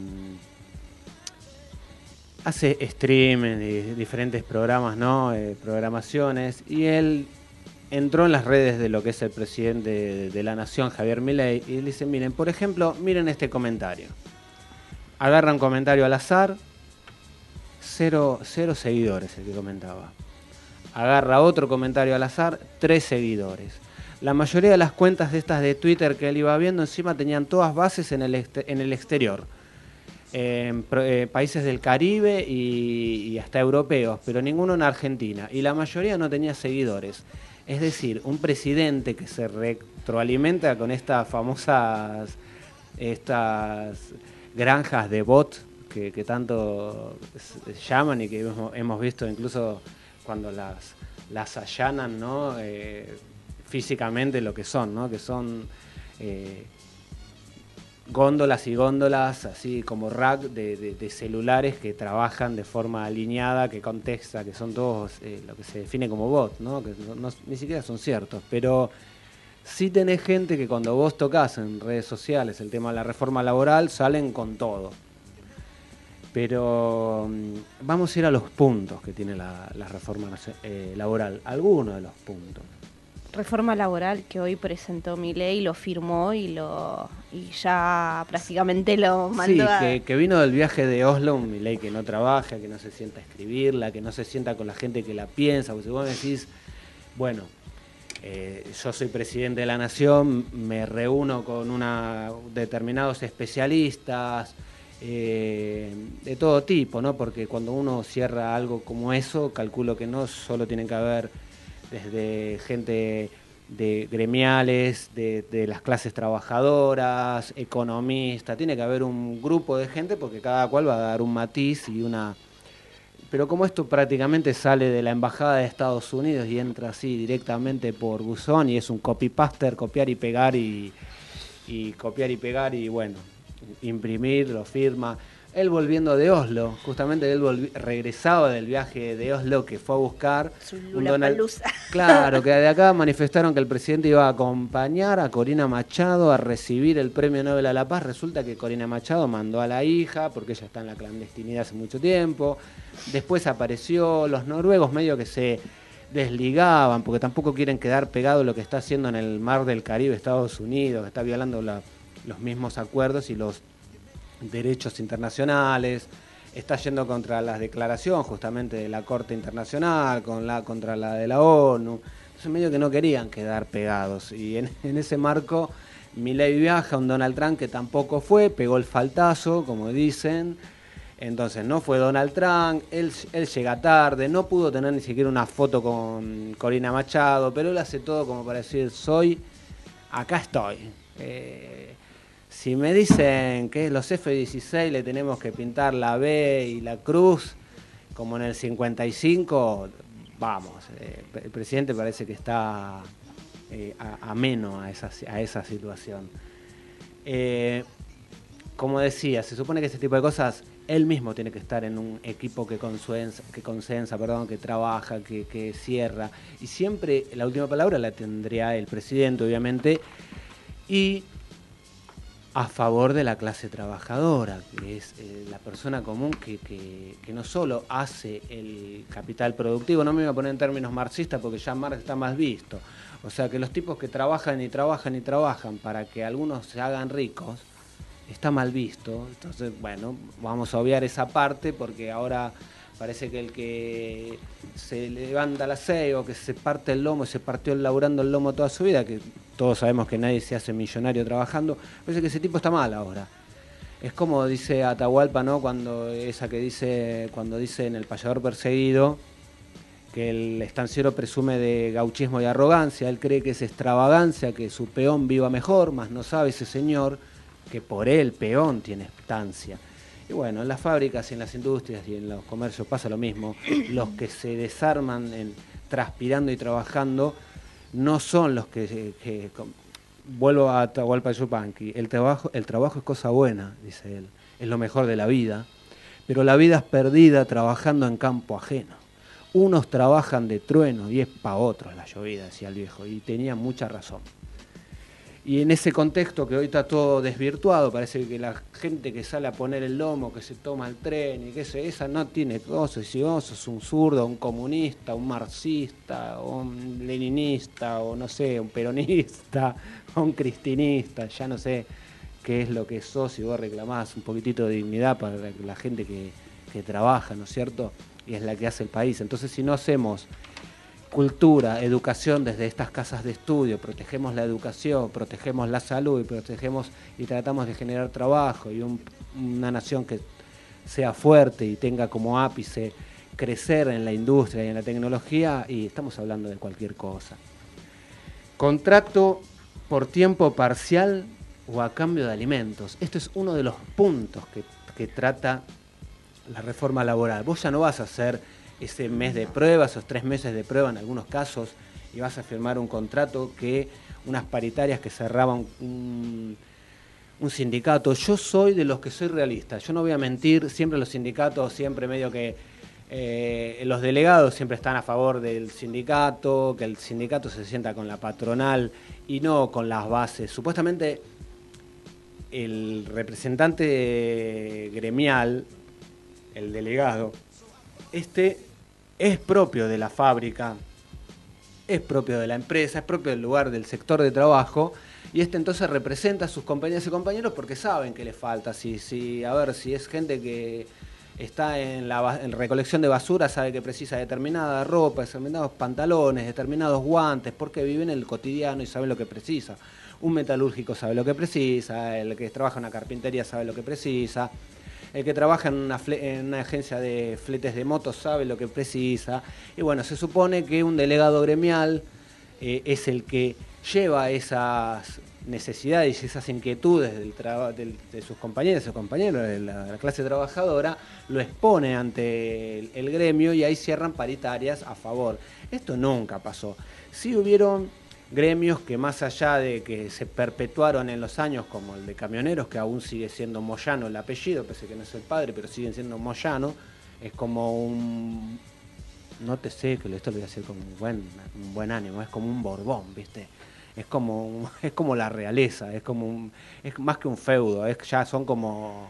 streaming de diferentes programas, ¿no? Programaciones, y él entró en las redes de lo que es el presidente de la Nación, Javier Milei, y dice, miren, por ejemplo, miren este comentario. Agarra un comentario al azar, cero seguidores el que comentaba. Agarra otro comentario al azar, 3 seguidores. La mayoría de las cuentas de estas de Twitter que él iba viendo encima tenían todas bases en el exterior. Países del Caribe y hasta europeos, pero ninguno en Argentina. Y la mayoría no tenía seguidores. Es decir, un presidente que se retroalimenta con estas famosas granjas de bots que tanto llaman y que hemos visto incluso cuando las allanan, ¿no? Físicamente lo que son, ¿no? Que son góndolas y góndolas, así como rack de celulares que trabajan de forma alineada, que contesta, que son todos lo que se define como bot, ¿no? Que ni siquiera son ciertos, pero sí tenés gente que cuando vos tocas en redes sociales el tema de la reforma laboral, salen con todo. Pero vamos a ir a los puntos que tiene la reforma laboral, algunos de los puntos. Reforma laboral que hoy presentó Milei, lo firmó y ya prácticamente lo mandó. Sí, que vino del viaje de Oslo, un Milei que no trabaja, que no se sienta a escribirla, que no se sienta con la gente que la piensa, porque si vos me decís, bueno, yo soy presidente de la Nación, me reúno con determinados especialistas, de todo tipo, ¿no? Porque cuando uno cierra algo como eso, calculo que no solo tienen que haber desde gente de gremiales, de las clases trabajadoras, economistas, tiene que haber un grupo de gente porque cada cual va a dar un matiz y una... Pero como esto prácticamente sale de la Embajada de Estados Unidos y entra así directamente por buzón y es un copy-paster, copiar y pegar y copiar y pegar y bueno, imprimir, lo firma... Él volviendo de Oslo, justamente él regresaba del viaje de Oslo que fue a buscar un Lollapalooza. Claro, que de acá manifestaron que el presidente iba a acompañar a Corina Machado a recibir el Premio Nobel a la Paz. Resulta que Corina Machado mandó a la hija, porque ella está en la clandestinidad hace mucho tiempo. Después apareció, los noruegos medio que se desligaban, porque tampoco quieren quedar pegados lo que está haciendo en el mar del Caribe Estados Unidos, que está violando los mismos acuerdos y los derechos internacionales, está yendo contra las declaraciones justamente de la Corte Internacional, contra la de la ONU. Entonces medio que no querían quedar pegados. Y en ese marco Milei viaja, un Donald Trump que tampoco fue, pegó el faltazo, como dicen. Entonces no fue Donald Trump, él llega tarde, no pudo tener ni siquiera una foto con Corina Machado, pero él hace todo como para decir, acá estoy. Si me dicen que los F-16 le tenemos que pintar la B y la cruz, como en el 55, vamos, el presidente parece que está ameno a esa situación. Como decía, se supone que ese tipo de cosas, él mismo tiene que estar en un equipo que consensa, que trabaja, que cierra, y siempre la última palabra la tendría el presidente, obviamente, y a favor de la clase trabajadora, que es la persona común que no solo hace el capital productivo, no me voy a poner en términos marxistas porque ya Marx está más visto, o sea que los tipos que trabajan y trabajan y trabajan para que algunos se hagan ricos, está mal visto. Entonces, bueno, vamos a obviar esa parte porque ahora parece que el que se levanta a las 6 o que se parte el lomo, se partió laburando el lomo toda su vida, que todos sabemos que nadie se hace millonario trabajando, parece que ese tipo está mal ahora. Es como dice Atahualpa, ¿no? Cuando dice en El payador perseguido que el estanciero presume de gauchismo y arrogancia, él cree que es extravagancia, que su peón viva mejor, mas no sabe ese señor que por él peón tiene estancia. Y bueno, en las fábricas y en las industrias y en los comercios pasa lo mismo. Los que se desarman transpirando y trabajando no son los que vuelvo a Atahualpa Yupanqui. El trabajo es cosa buena, dice él. Es lo mejor de la vida. Pero la vida es perdida trabajando en campo ajeno. Unos trabajan de trueno y es pa' otros la llovida, decía el viejo. Y tenía mucha razón. Y en ese contexto que hoy está todo desvirtuado, parece que la gente que sale a poner el lomo, que se toma el tren y que esa no tiene cosas. Si vos sos un zurdo, un comunista, un marxista, un leninista, o no sé, un peronista, o un cristinista, ya no sé qué es lo que sos, si vos reclamás un poquitito de dignidad para la gente que trabaja, ¿no es cierto? Y es la que hace el país. Entonces, si no hacemos cultura, educación desde estas casas de estudio, protegemos la educación, protegemos la salud y tratamos de generar trabajo y una nación que sea fuerte y tenga como ápice crecer en la industria y en la tecnología, y estamos hablando de cualquier cosa. Contrato por tiempo parcial o a cambio de alimentos. Esto es uno de los puntos que trata la reforma laboral. Vos ya no vas a hacer ese mes de prueba, esos 3 meses de prueba en algunos casos, y vas a firmar un contrato que unas paritarias que cerraban un sindicato. Yo soy de los que soy realista, yo no voy a mentir, siempre los sindicatos, siempre medio que los delegados siempre están a favor del sindicato, que el sindicato se sienta con la patronal y no con las bases. Supuestamente el representante gremial, el delegado, es propio de la fábrica, es propio de la empresa, es propio del lugar, del sector de trabajo, y entonces representa a sus compañeras y compañeros porque saben que le falta. Si es gente que está en recolección de basura, sabe que precisa determinada ropa, determinados pantalones, determinados guantes, porque viven en el cotidiano y saben lo que precisa. Un metalúrgico sabe lo que precisa, el que trabaja en una carpintería sabe lo que precisa, el que trabaja en una agencia de fletes de motos sabe lo que precisa. Y bueno, se supone que un delegado gremial es el que lleva esas necesidades y esas inquietudes de sus compañeros de la clase trabajadora, lo expone ante el gremio y ahí cierran paritarias a favor. Esto nunca pasó. Sí hubieron gremios que, más allá de que se perpetuaron en los años, como el de camioneros, que aún sigue siendo Moyano el apellido, pese que no es el padre, pero siguen siendo Moyano, es como un... No te sé, que esto lo voy a decir con un buen ánimo, es como un Borbón, ¿viste? Es como la realeza, es más que un feudo, ya son como...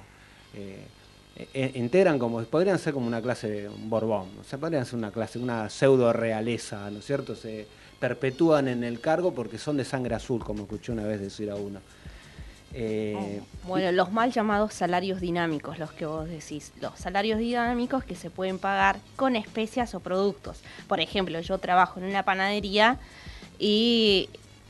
integran como... Podrían ser como una clase de un Borbón, o sea, podrían ser una pseudo realeza, ¿no es cierto? Se perpetúan en el cargo porque son de sangre azul, como escuché una vez decir a uno. Bueno, los mal llamados salarios dinámicos, los que vos decís, los salarios dinámicos que se pueden pagar con especias o productos. Por ejemplo, yo trabajo en una panadería y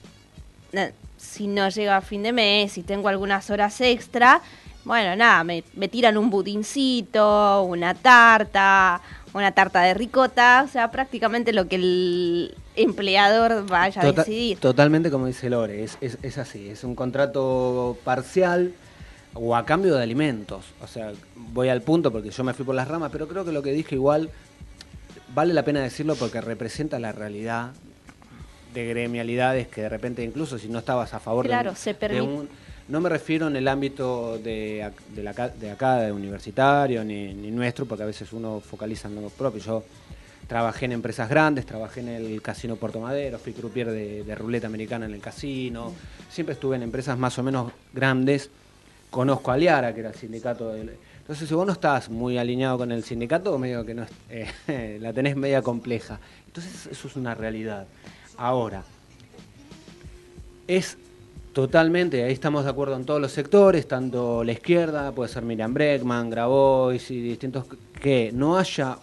si no llega a fin de mes, si tengo algunas horas extra, bueno, nada, me tiran un budincito, una tarta de ricota, o sea, prácticamente lo que el empleador vaya a decidir. Totalmente como dice Lore, es así, es un contrato parcial o a cambio de alimentos. O sea, voy al punto porque yo me fui por las ramas, pero creo que lo que dije igual vale la pena decirlo porque representa la realidad de gremialidades que de repente, incluso si no estabas a favor de un... No me refiero en el ámbito de acá, de universitario, ni nuestro, porque a veces uno focaliza en lo propio. Yo trabajé en empresas grandes, trabajé en el Casino Puerto Madero, fui croupier de ruleta americana en el casino, siempre estuve en empresas más o menos grandes. Conozco a Aliara, que era el sindicato Entonces, si vos no estás muy alineado con el sindicato, medio que no la tenés media compleja. Entonces, eso es una realidad. Ahora, es totalmente, ahí estamos de acuerdo en todos los sectores, tanto la izquierda, puede ser Miriam Bregman, Grabois y distintos, que no haya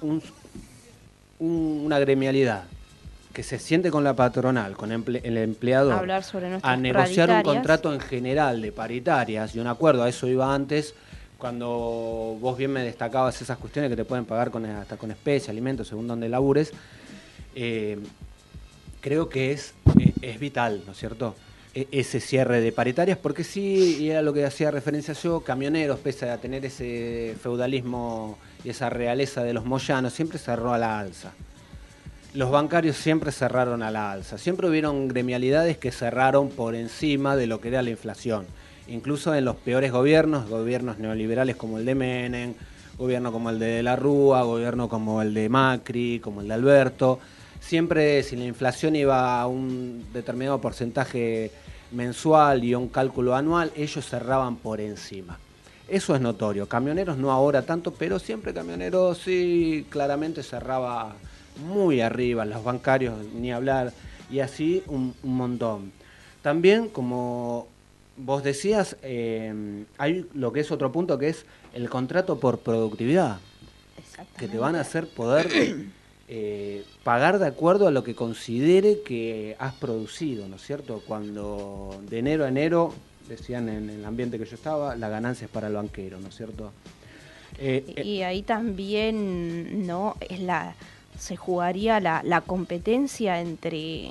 una gremialidad que se siente con la patronal, con el empleador, hablar sobre a negociar un contrato en general de paritarias y un acuerdo. A eso iba antes, cuando vos bien me destacabas esas cuestiones que te pueden pagar hasta con especie, alimentos, según donde labures. Creo que es vital, ¿no es cierto?, ese cierre de paritarias, porque sí, y era lo que hacía referencia yo, camioneros, pese a tener ese feudalismo y esa realeza de los moyanos, siempre cerró a la alza. Los bancarios siempre cerraron a la alza. Siempre hubieron gremialidades que cerraron por encima de lo que era la inflación. Incluso en los peores gobiernos neoliberales como el de Menem, gobierno como el de la Rúa, gobierno como el de Macri, como el de Alberto. Siempre, si la inflación iba a un determinado porcentaje mensual y un cálculo anual, ellos cerraban por encima. Eso es notorio. Camioneros no ahora tanto, pero siempre Camioneros sí claramente cerraba muy arriba, los bancarios ni hablar, y así un montón. También, como vos decías, hay lo que es otro punto, que es el contrato por productividad, que te van a hacer poder pagar de acuerdo a lo que considere que has producido, ¿no es cierto? Cuando de enero a enero, decían en el ambiente que yo estaba, la ganancia es para el banquero, ¿no es cierto? Y ahí también no se jugaría la competencia entre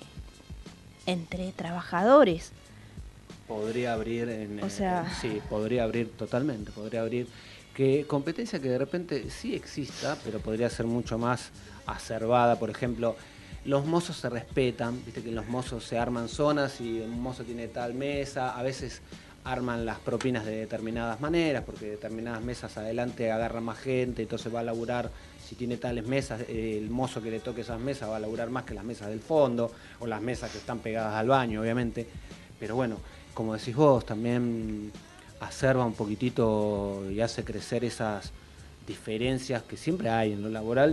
trabajadores. Podría abrir, sí, podría abrir totalmente, que competencia que de repente sí exista, pero podría ser mucho más acerbada. Por ejemplo, los mozos se respetan, viste que los mozos se arman zonas y un mozo tiene tal mesa, a veces arman las propinas de determinadas maneras, porque determinadas mesas adelante agarran más gente, entonces va a laburar, si tiene tales mesas, el mozo que le toque esas mesas va a laburar más que las mesas del fondo, o las mesas que están pegadas al baño, obviamente. Pero bueno, como decís vos, también acerba un poquitito y hace crecer esas diferencias que siempre hay en lo laboral,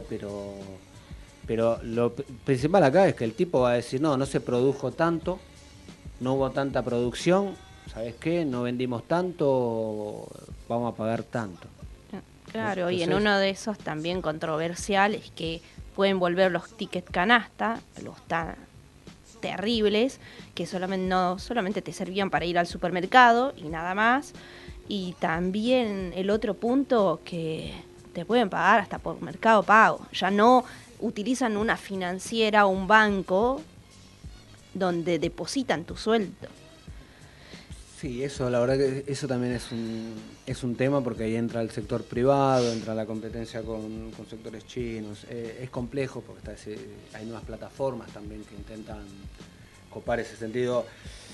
pero lo principal acá es que el tipo va a decir, no se produjo tanto, no hubo tanta producción, ¿sabes qué? No vendimos tanto, vamos a pagar tanto. Claro, entonces, y en uno de esos también controversial es que pueden volver los tickets canasta, los tan terribles, que no solamente te servían para ir al supermercado y nada más, y también el otro punto que te pueden pagar hasta por Mercado Pago, ya no utilizan una financiera o un banco donde depositan tu sueldo. Sí, eso la verdad que eso también es un tema, porque ahí entra el sector privado, entra la competencia con sectores chinos, es complejo porque hay nuevas plataformas también que intentan copar ese sentido.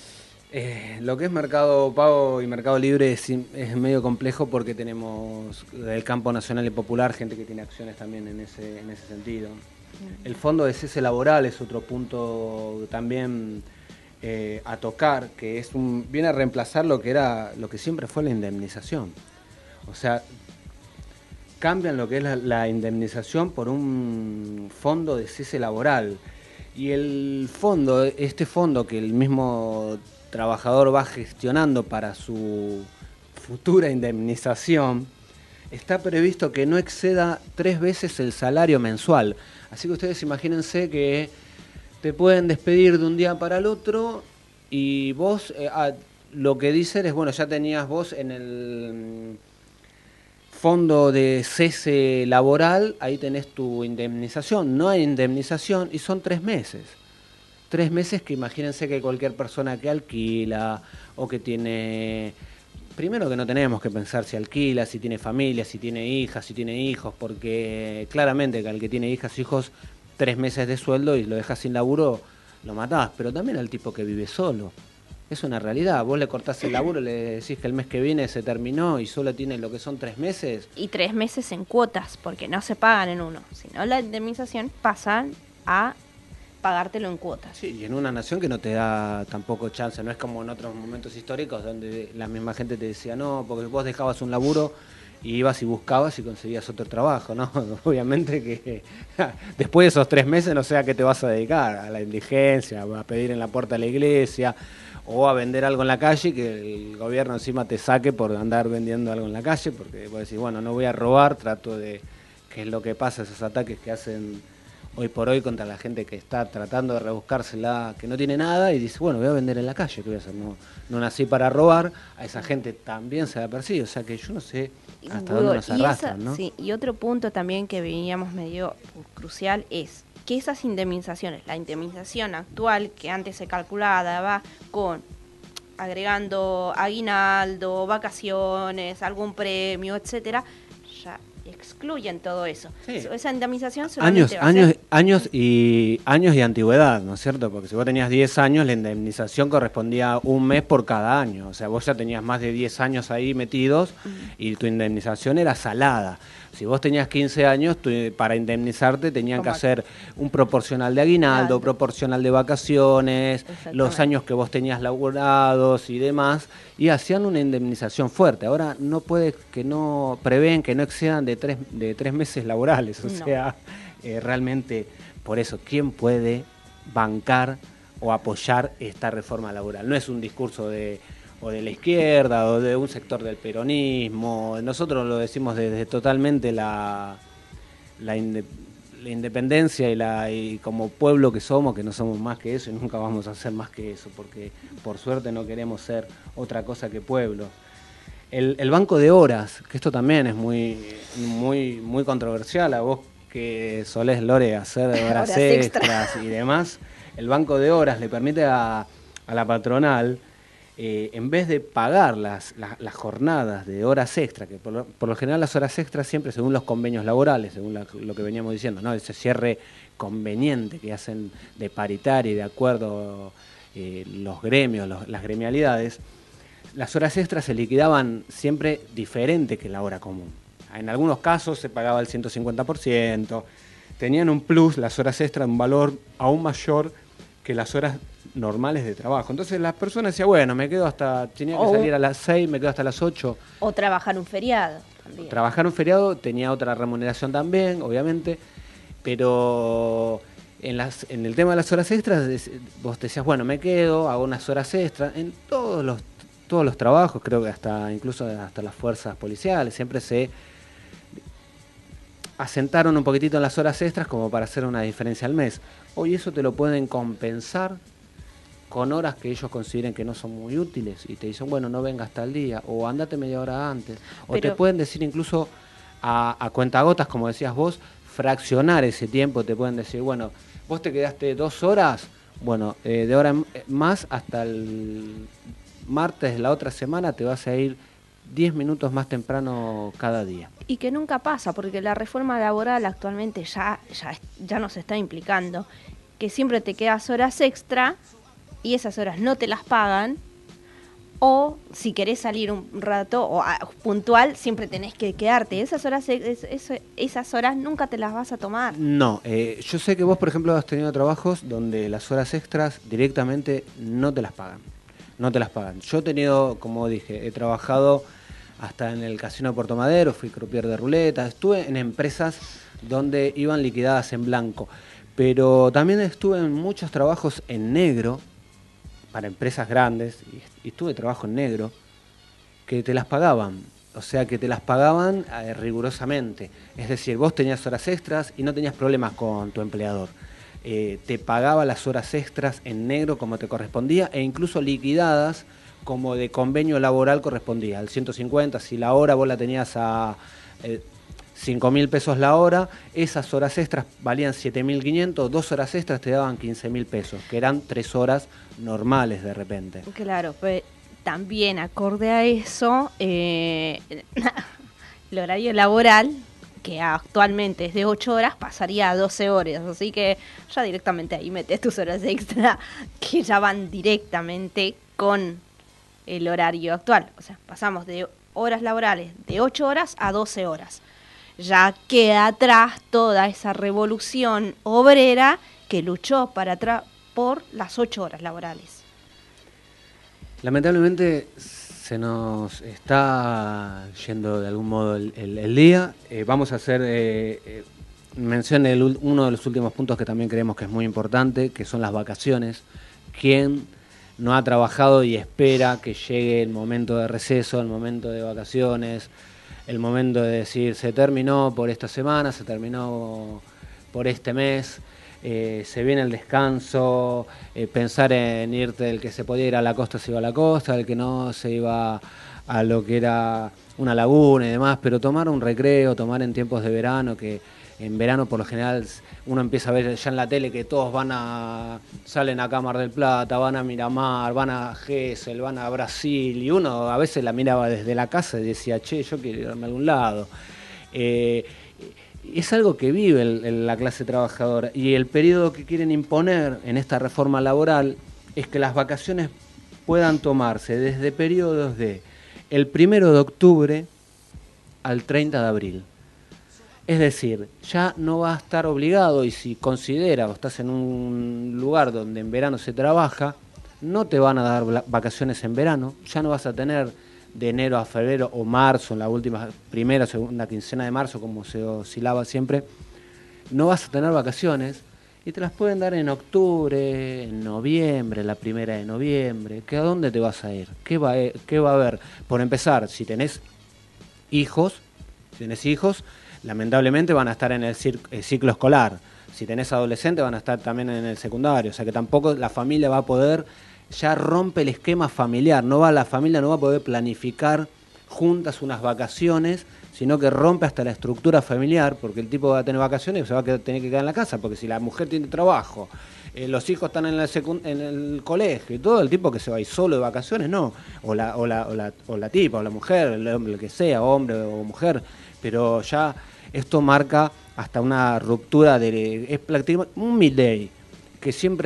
Lo que es Mercado Pago y Mercado Libre es medio complejo porque tenemos del campo nacional y popular gente que tiene acciones también en ese sentido. El fondo de cese laboral es otro punto también a tocar, que viene a reemplazar lo que siempre fue la indemnización. O sea, cambian lo que es la indemnización por un fondo de cese laboral. Y este fondo que el mismo trabajador va gestionando para su futura indemnización, está previsto que no exceda 3 veces el salario mensual. Así que ustedes imagínense que te pueden despedir de un día para el otro y vos, lo que dicen es, bueno, ya tenías vos en el fondo de cese laboral, ahí tenés tu indemnización. No hay indemnización y son 3 meses. 3 meses que imagínense que cualquier persona que alquila o que tiene... Primero que no tenemos que pensar si alquila, si tiene familia, si tiene hijas, si tiene hijos, porque claramente que al que tiene hijas, hijos, 3 meses de sueldo y lo dejas sin laburo, lo matás. Pero también al tipo que vive solo. Es una realidad. Vos le cortás el laburo, le decís que el mes que viene se terminó y solo tiene lo que son 3 meses. Y 3 meses en cuotas, porque no se pagan en uno. Sino la indemnización pasan a pagártelo en cuotas. Sí, y en una nación que no te da tampoco chance, no es como en otros momentos históricos donde la misma gente te decía no, porque vos dejabas un laburo y ibas y buscabas y conseguías otro trabajo, ¿no? Obviamente que después de esos 3 meses no sé a qué te vas a dedicar, a la indigencia, a pedir en la puerta de la iglesia o a vender algo en la calle y que el gobierno encima te saque por andar vendiendo algo en la calle, porque vos decís, bueno, no voy a robar, trato de, ¿qué es lo que pasa? Esos ataques que hacen hoy por hoy contra la gente que está tratando de rebuscársela, que no tiene nada y dice, bueno, voy a vender en la calle, ¿qué voy a hacer? No nací para robar, a esa gente también se la persigue, o sea que yo no sé hasta dónde nos arrastran, ¿no? Sí, y otro punto también que veníamos medio crucial es que esas indemnizaciones, la indemnización actual que antes se calculaba con agregando aguinaldo, vacaciones, algún premio, etcétera, ya excluyen todo eso. Sí. Esa indemnización solamente años y antigüedad, ¿no es cierto? Porque si vos tenías 10 años, la indemnización correspondía un mes por cada año. O sea, vos ya tenías más de 10 años ahí metidos y tu indemnización era salada. Si vos tenías 15 años, para indemnizarte tenían que hacer un proporcional de aguinaldo, proporcional de vacaciones, los años que vos tenías laburados y demás, y hacían una indemnización fuerte. Ahora prevén que no excedan de tres meses laborales. O sea, realmente, por eso, ¿quién puede bancar o apoyar esta reforma laboral? No es un discurso de la izquierda o de un sector del peronismo. Nosotros lo decimos desde totalmente la independencia y como pueblo que somos, que no somos más que eso y nunca vamos a ser más que eso, porque por suerte no queremos ser otra cosa que pueblo. El banco de horas, que esto también es muy controversial, a vos que solés, Lore, hacer horas extras y demás, el banco de horas le permite a la patronal, en vez de pagar las jornadas de horas extra, que por lo general las horas extras siempre según los convenios laborales, según lo que veníamos diciendo, ¿no? Ese cierre conveniente que hacen de paritaria y de acuerdo los gremios, las gremialidades, las horas extras se liquidaban siempre diferente que la hora común. En algunos casos se pagaba el 150%, tenían un plus, las horas extras, un valor aún mayor que las horas normales de trabajo. Entonces las personas decían, bueno, tenía que salir a las 6, me quedo hasta las 8. O trabajar un feriado también. Trabajar un feriado tenía otra remuneración también, obviamente, pero en el tema de las horas extras, vos decías, bueno, me quedo, hago unas horas extras. En todos los trabajos, creo que incluso hasta las fuerzas policiales, siempre se asentaron un poquitito en las horas extras como para hacer una diferencia al mes. Hoy eso te lo pueden compensar con horas que ellos consideren que no son muy útiles y te dicen, bueno, no vengas hasta el día o andate media hora antes. O te pueden decir incluso a cuentagotas, como decías vos, fraccionar ese tiempo. Te pueden decir, bueno, vos te quedaste 2 horas, bueno, de hora más hasta el martes de la otra semana te vas a ir 10 minutos más temprano cada día. Y que nunca pasa, porque la reforma laboral actualmente ya nos está implicando que siempre te quedas horas extra y esas horas no te las pagan, o si querés salir un rato o puntual, siempre tenés que quedarte. Esas horas nunca te las vas a tomar. No, yo sé que vos, por ejemplo, has tenido trabajos donde las horas extras directamente no te las pagan. No te las pagan. Yo he tenido, como dije, he trabajado hasta en el Casino de Puerto Madero, fui croupier de ruleta, estuve en empresas donde iban liquidadas en blanco, pero también estuve en muchos trabajos en negro, para empresas grandes, y tuve trabajo en negro, que te las pagaban, o sea que te las pagaban rigurosamente, es decir, vos tenías horas extras y no tenías problemas con tu empleador. Te pagaba las horas extras en negro como te correspondía e incluso liquidadas como de convenio laboral correspondía, al 150, si la hora vos la tenías a 5.000 pesos la hora, esas horas extras valían 7.500, 2 horas extras te daban 15.000 pesos, que eran 3 horas normales de repente. Claro, pues también acorde a eso, el horario laboral, que actualmente es de 8 horas, pasaría a 12 horas, así que ya directamente ahí metes tus horas extra, que ya van directamente con el horario actual. O sea, pasamos de horas laborales de 8 horas a 12 horas. Ya queda atrás toda esa revolución obrera que luchó por las 8 horas laborales. Lamentablemente se nos está yendo de algún modo el día. Vamos a hacer mención de uno de los últimos puntos que también creemos que es muy importante, que son las vacaciones. ¿Quién no ha trabajado y espera que llegue el momento de receso, el momento de vacaciones, el momento de decir, se terminó por esta semana, se terminó por este mes, se viene el descanso, pensar en irte, el que se podía ir a la costa se iba a la costa, el que no se iba a lo que era una laguna y demás, pero tomar un recreo, tomar en tiempos de verano, que en verano por lo general uno empieza a ver ya en la tele que todos salen acá a Mar del Plata, van a Miramar, van a Gesell, van a Brasil, y uno a veces la miraba desde la casa y decía, che, yo quiero irme a algún lado. Es algo que vive la clase trabajadora, y el periodo que quieren imponer en esta reforma laboral es que las vacaciones puedan tomarse desde periodos de el 1 de octubre al 30 de abril. Es decir, ya no va a estar obligado, y si considera o estás en un lugar donde en verano se trabaja, no te van a dar vacaciones en verano, ya no vas a tener de enero a febrero o marzo, en la última, primera o segunda quincena de marzo, como se oscilaba siempre, no vas a tener vacaciones y te las pueden dar en octubre, en noviembre, la primera de noviembre. ¿A dónde te vas a ir? ¿Qué va a haber? Por empezar, si tenés hijos, lamentablemente van a estar en el ciclo escolar. Si tenés adolescentes van a estar también en el secundario, o sea que tampoco la familia va a poder, ya rompe el esquema familiar, la familia no va a poder planificar juntas unas vacaciones, sino que rompe hasta la estructura familiar, porque el tipo va a tener vacaciones y se va a tener que quedar en la casa, porque si la mujer tiene trabajo, los hijos están en el colegio y todo, el tipo que se va a ir solo de vacaciones, no, o la tipa, o la mujer, el hombre, el que sea, hombre o mujer, pero ya esto marca hasta una ruptura, es prácticamente un Milei, que siempre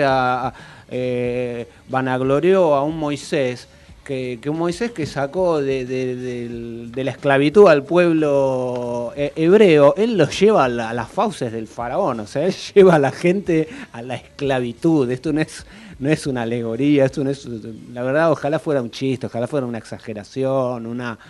vanaglorió a un Moisés, que un Moisés que sacó de la esclavitud al pueblo hebreo, él lo lleva a las fauces del faraón, o sea, él lleva a la gente a la esclavitud. Esto no es una alegoría, esto no es, la verdad, ojalá fuera un chiste, ojalá fuera una exageración,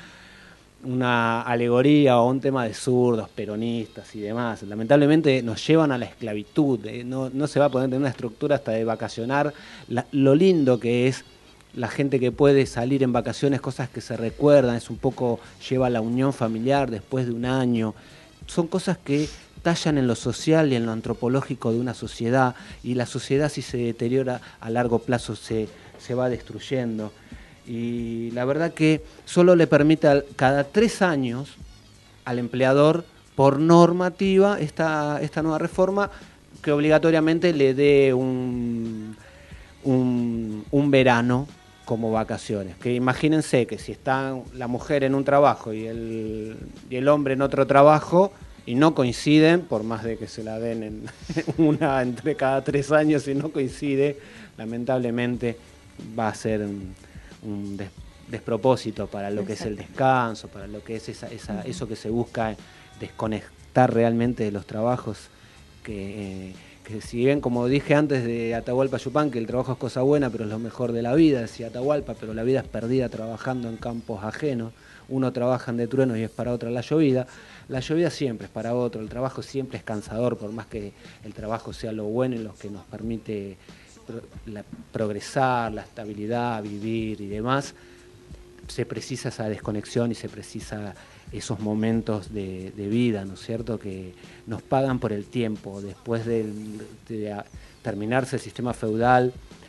una alegoría o un tema de zurdos, peronistas y demás. Lamentablemente nos llevan a la esclavitud, no se va a poder tener una estructura hasta de vacacionar, lo lindo que es la gente que puede salir en vacaciones, cosas que se recuerdan, es un poco, lleva la unión familiar después de un año, son cosas que tallan en lo social y en lo antropológico de una sociedad, y la sociedad, si se deteriora a largo plazo, se va destruyendo. Y la verdad que solo le permite cada 3 años al empleador, por normativa, esta nueva reforma, que obligatoriamente le dé un verano como vacaciones. Que imagínense que si está la mujer en un trabajo y el hombre en otro trabajo y no coinciden, por más de que se la den en una entre cada 3 años y no coincide, lamentablemente va a ser un despropósito para lo que es el descanso, para lo que es eso que se busca, desconectar realmente de los trabajos que si bien, como dije antes de Atahualpa Yupanqui, que el trabajo es cosa buena, pero es lo mejor de la vida, decía Atahualpa, pero la vida es perdida trabajando en campos ajenos. Uno trabaja en de truenos y es para otro la llovida siempre es para otro, el trabajo siempre es cansador, por más que el trabajo sea lo bueno y lo que nos permite progresar, la estabilidad, vivir y demás, se precisa esa desconexión y se precisa esos momentos de vida, ¿no es cierto?, que nos pagan por el tiempo. Después de terminarse el sistema feudal,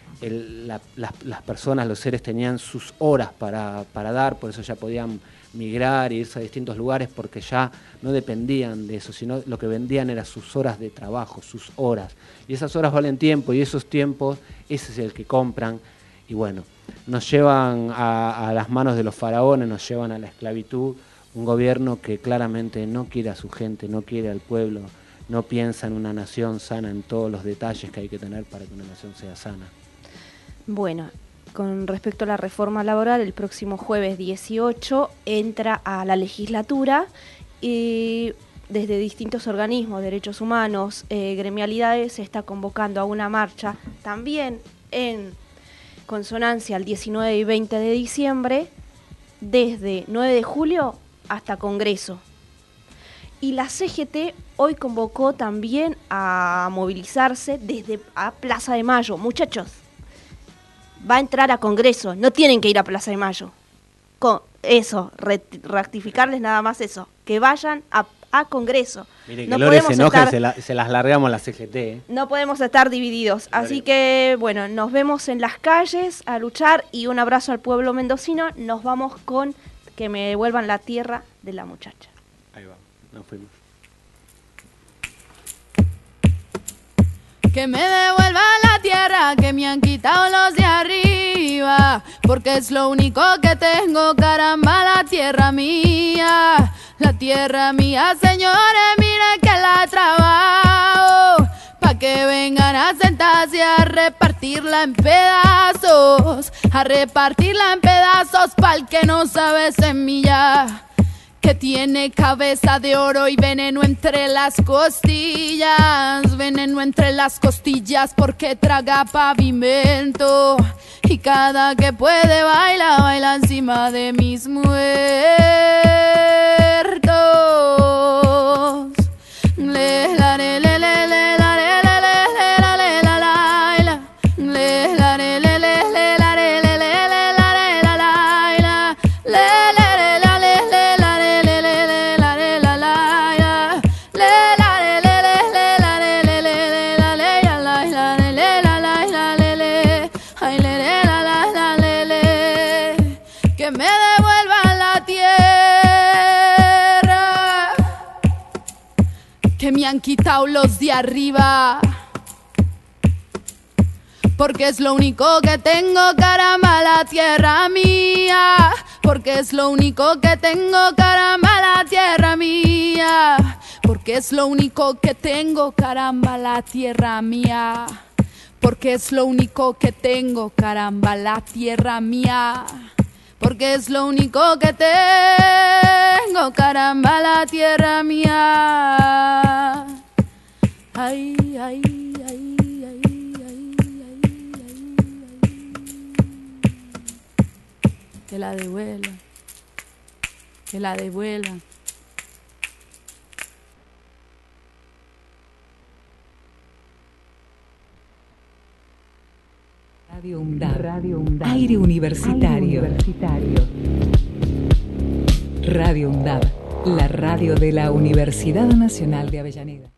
las personas, los seres tenían sus horas para dar, por eso ya podían migrar e irse a distintos lugares, porque ya no dependían de eso, sino lo que vendían eran sus horas de trabajo, sus horas. Y esas horas valen tiempo, y esos tiempos, ese es el que compran. Y bueno, nos llevan a las manos de los faraones, nos llevan a la esclavitud, un gobierno que claramente no quiere a su gente, no quiere al pueblo, no piensa en una nación sana, en todos los detalles que hay que tener para que una nación sea sana. Bueno, con respecto a la reforma laboral, el próximo jueves 18 entra a la legislatura y desde distintos organismos, derechos humanos, gremialidades, se está convocando a una marcha también en consonancia al 19 y 20 de diciembre, desde 9 de julio hasta Congreso. Y la CGT hoy convocó también a movilizarse desde a Plaza de Mayo. Muchachos, va a entrar a Congreso, no tienen que ir a Plaza de Mayo. Con eso, rectificarles nada más eso, que vayan a Congreso. Mire, que no Lore se enoja y se las largamos a la CGT. No podemos estar divididos. Así que, bueno, nos vemos en las calles a luchar, y un abrazo al pueblo mendocino. Nos vamos con Que me devuelvan la tierra de la muchacha. Ahí va, nos fuimos. Que me devuelvan la tierra que me han quitado los de arriba, porque es lo único que tengo, caramba, la tierra mía, señores, miren que la trabajo, pa' que vengan a sentarse a repartirla en pedazos, pa'l que no sabe semillar. que tiene cabeza de oro y veneno entre las costillas, veneno entre las costillas porque traga pavimento y cada que puede baila, baila encima de mis muertos. Le la le le le le la le le le la le la la la le la le le le le la le le le la le la la le le la le le la le le le la le la la le la le le le la le le le la le la la le le la la le le ay le le la la le le que me devuelvan la tierra que me han quitado los de arriba, porque es lo único que tengo, caramba, la tierra mía, porque es lo único que tengo, caramba, la tierra mía, porque es lo único que tengo, caramba, la tierra mía, porque es lo único que tengo, caramba, la tierra mía, porque es lo único que tengo, caramba, la tierra mía. Ay, ay, ay, ay, ay, ay, ay. Que la devuelvan, que la devuelvan. Radio UNDAB. Aire universitario. Radio UNDAB, la radio de la Universidad Nacional de Avellaneda.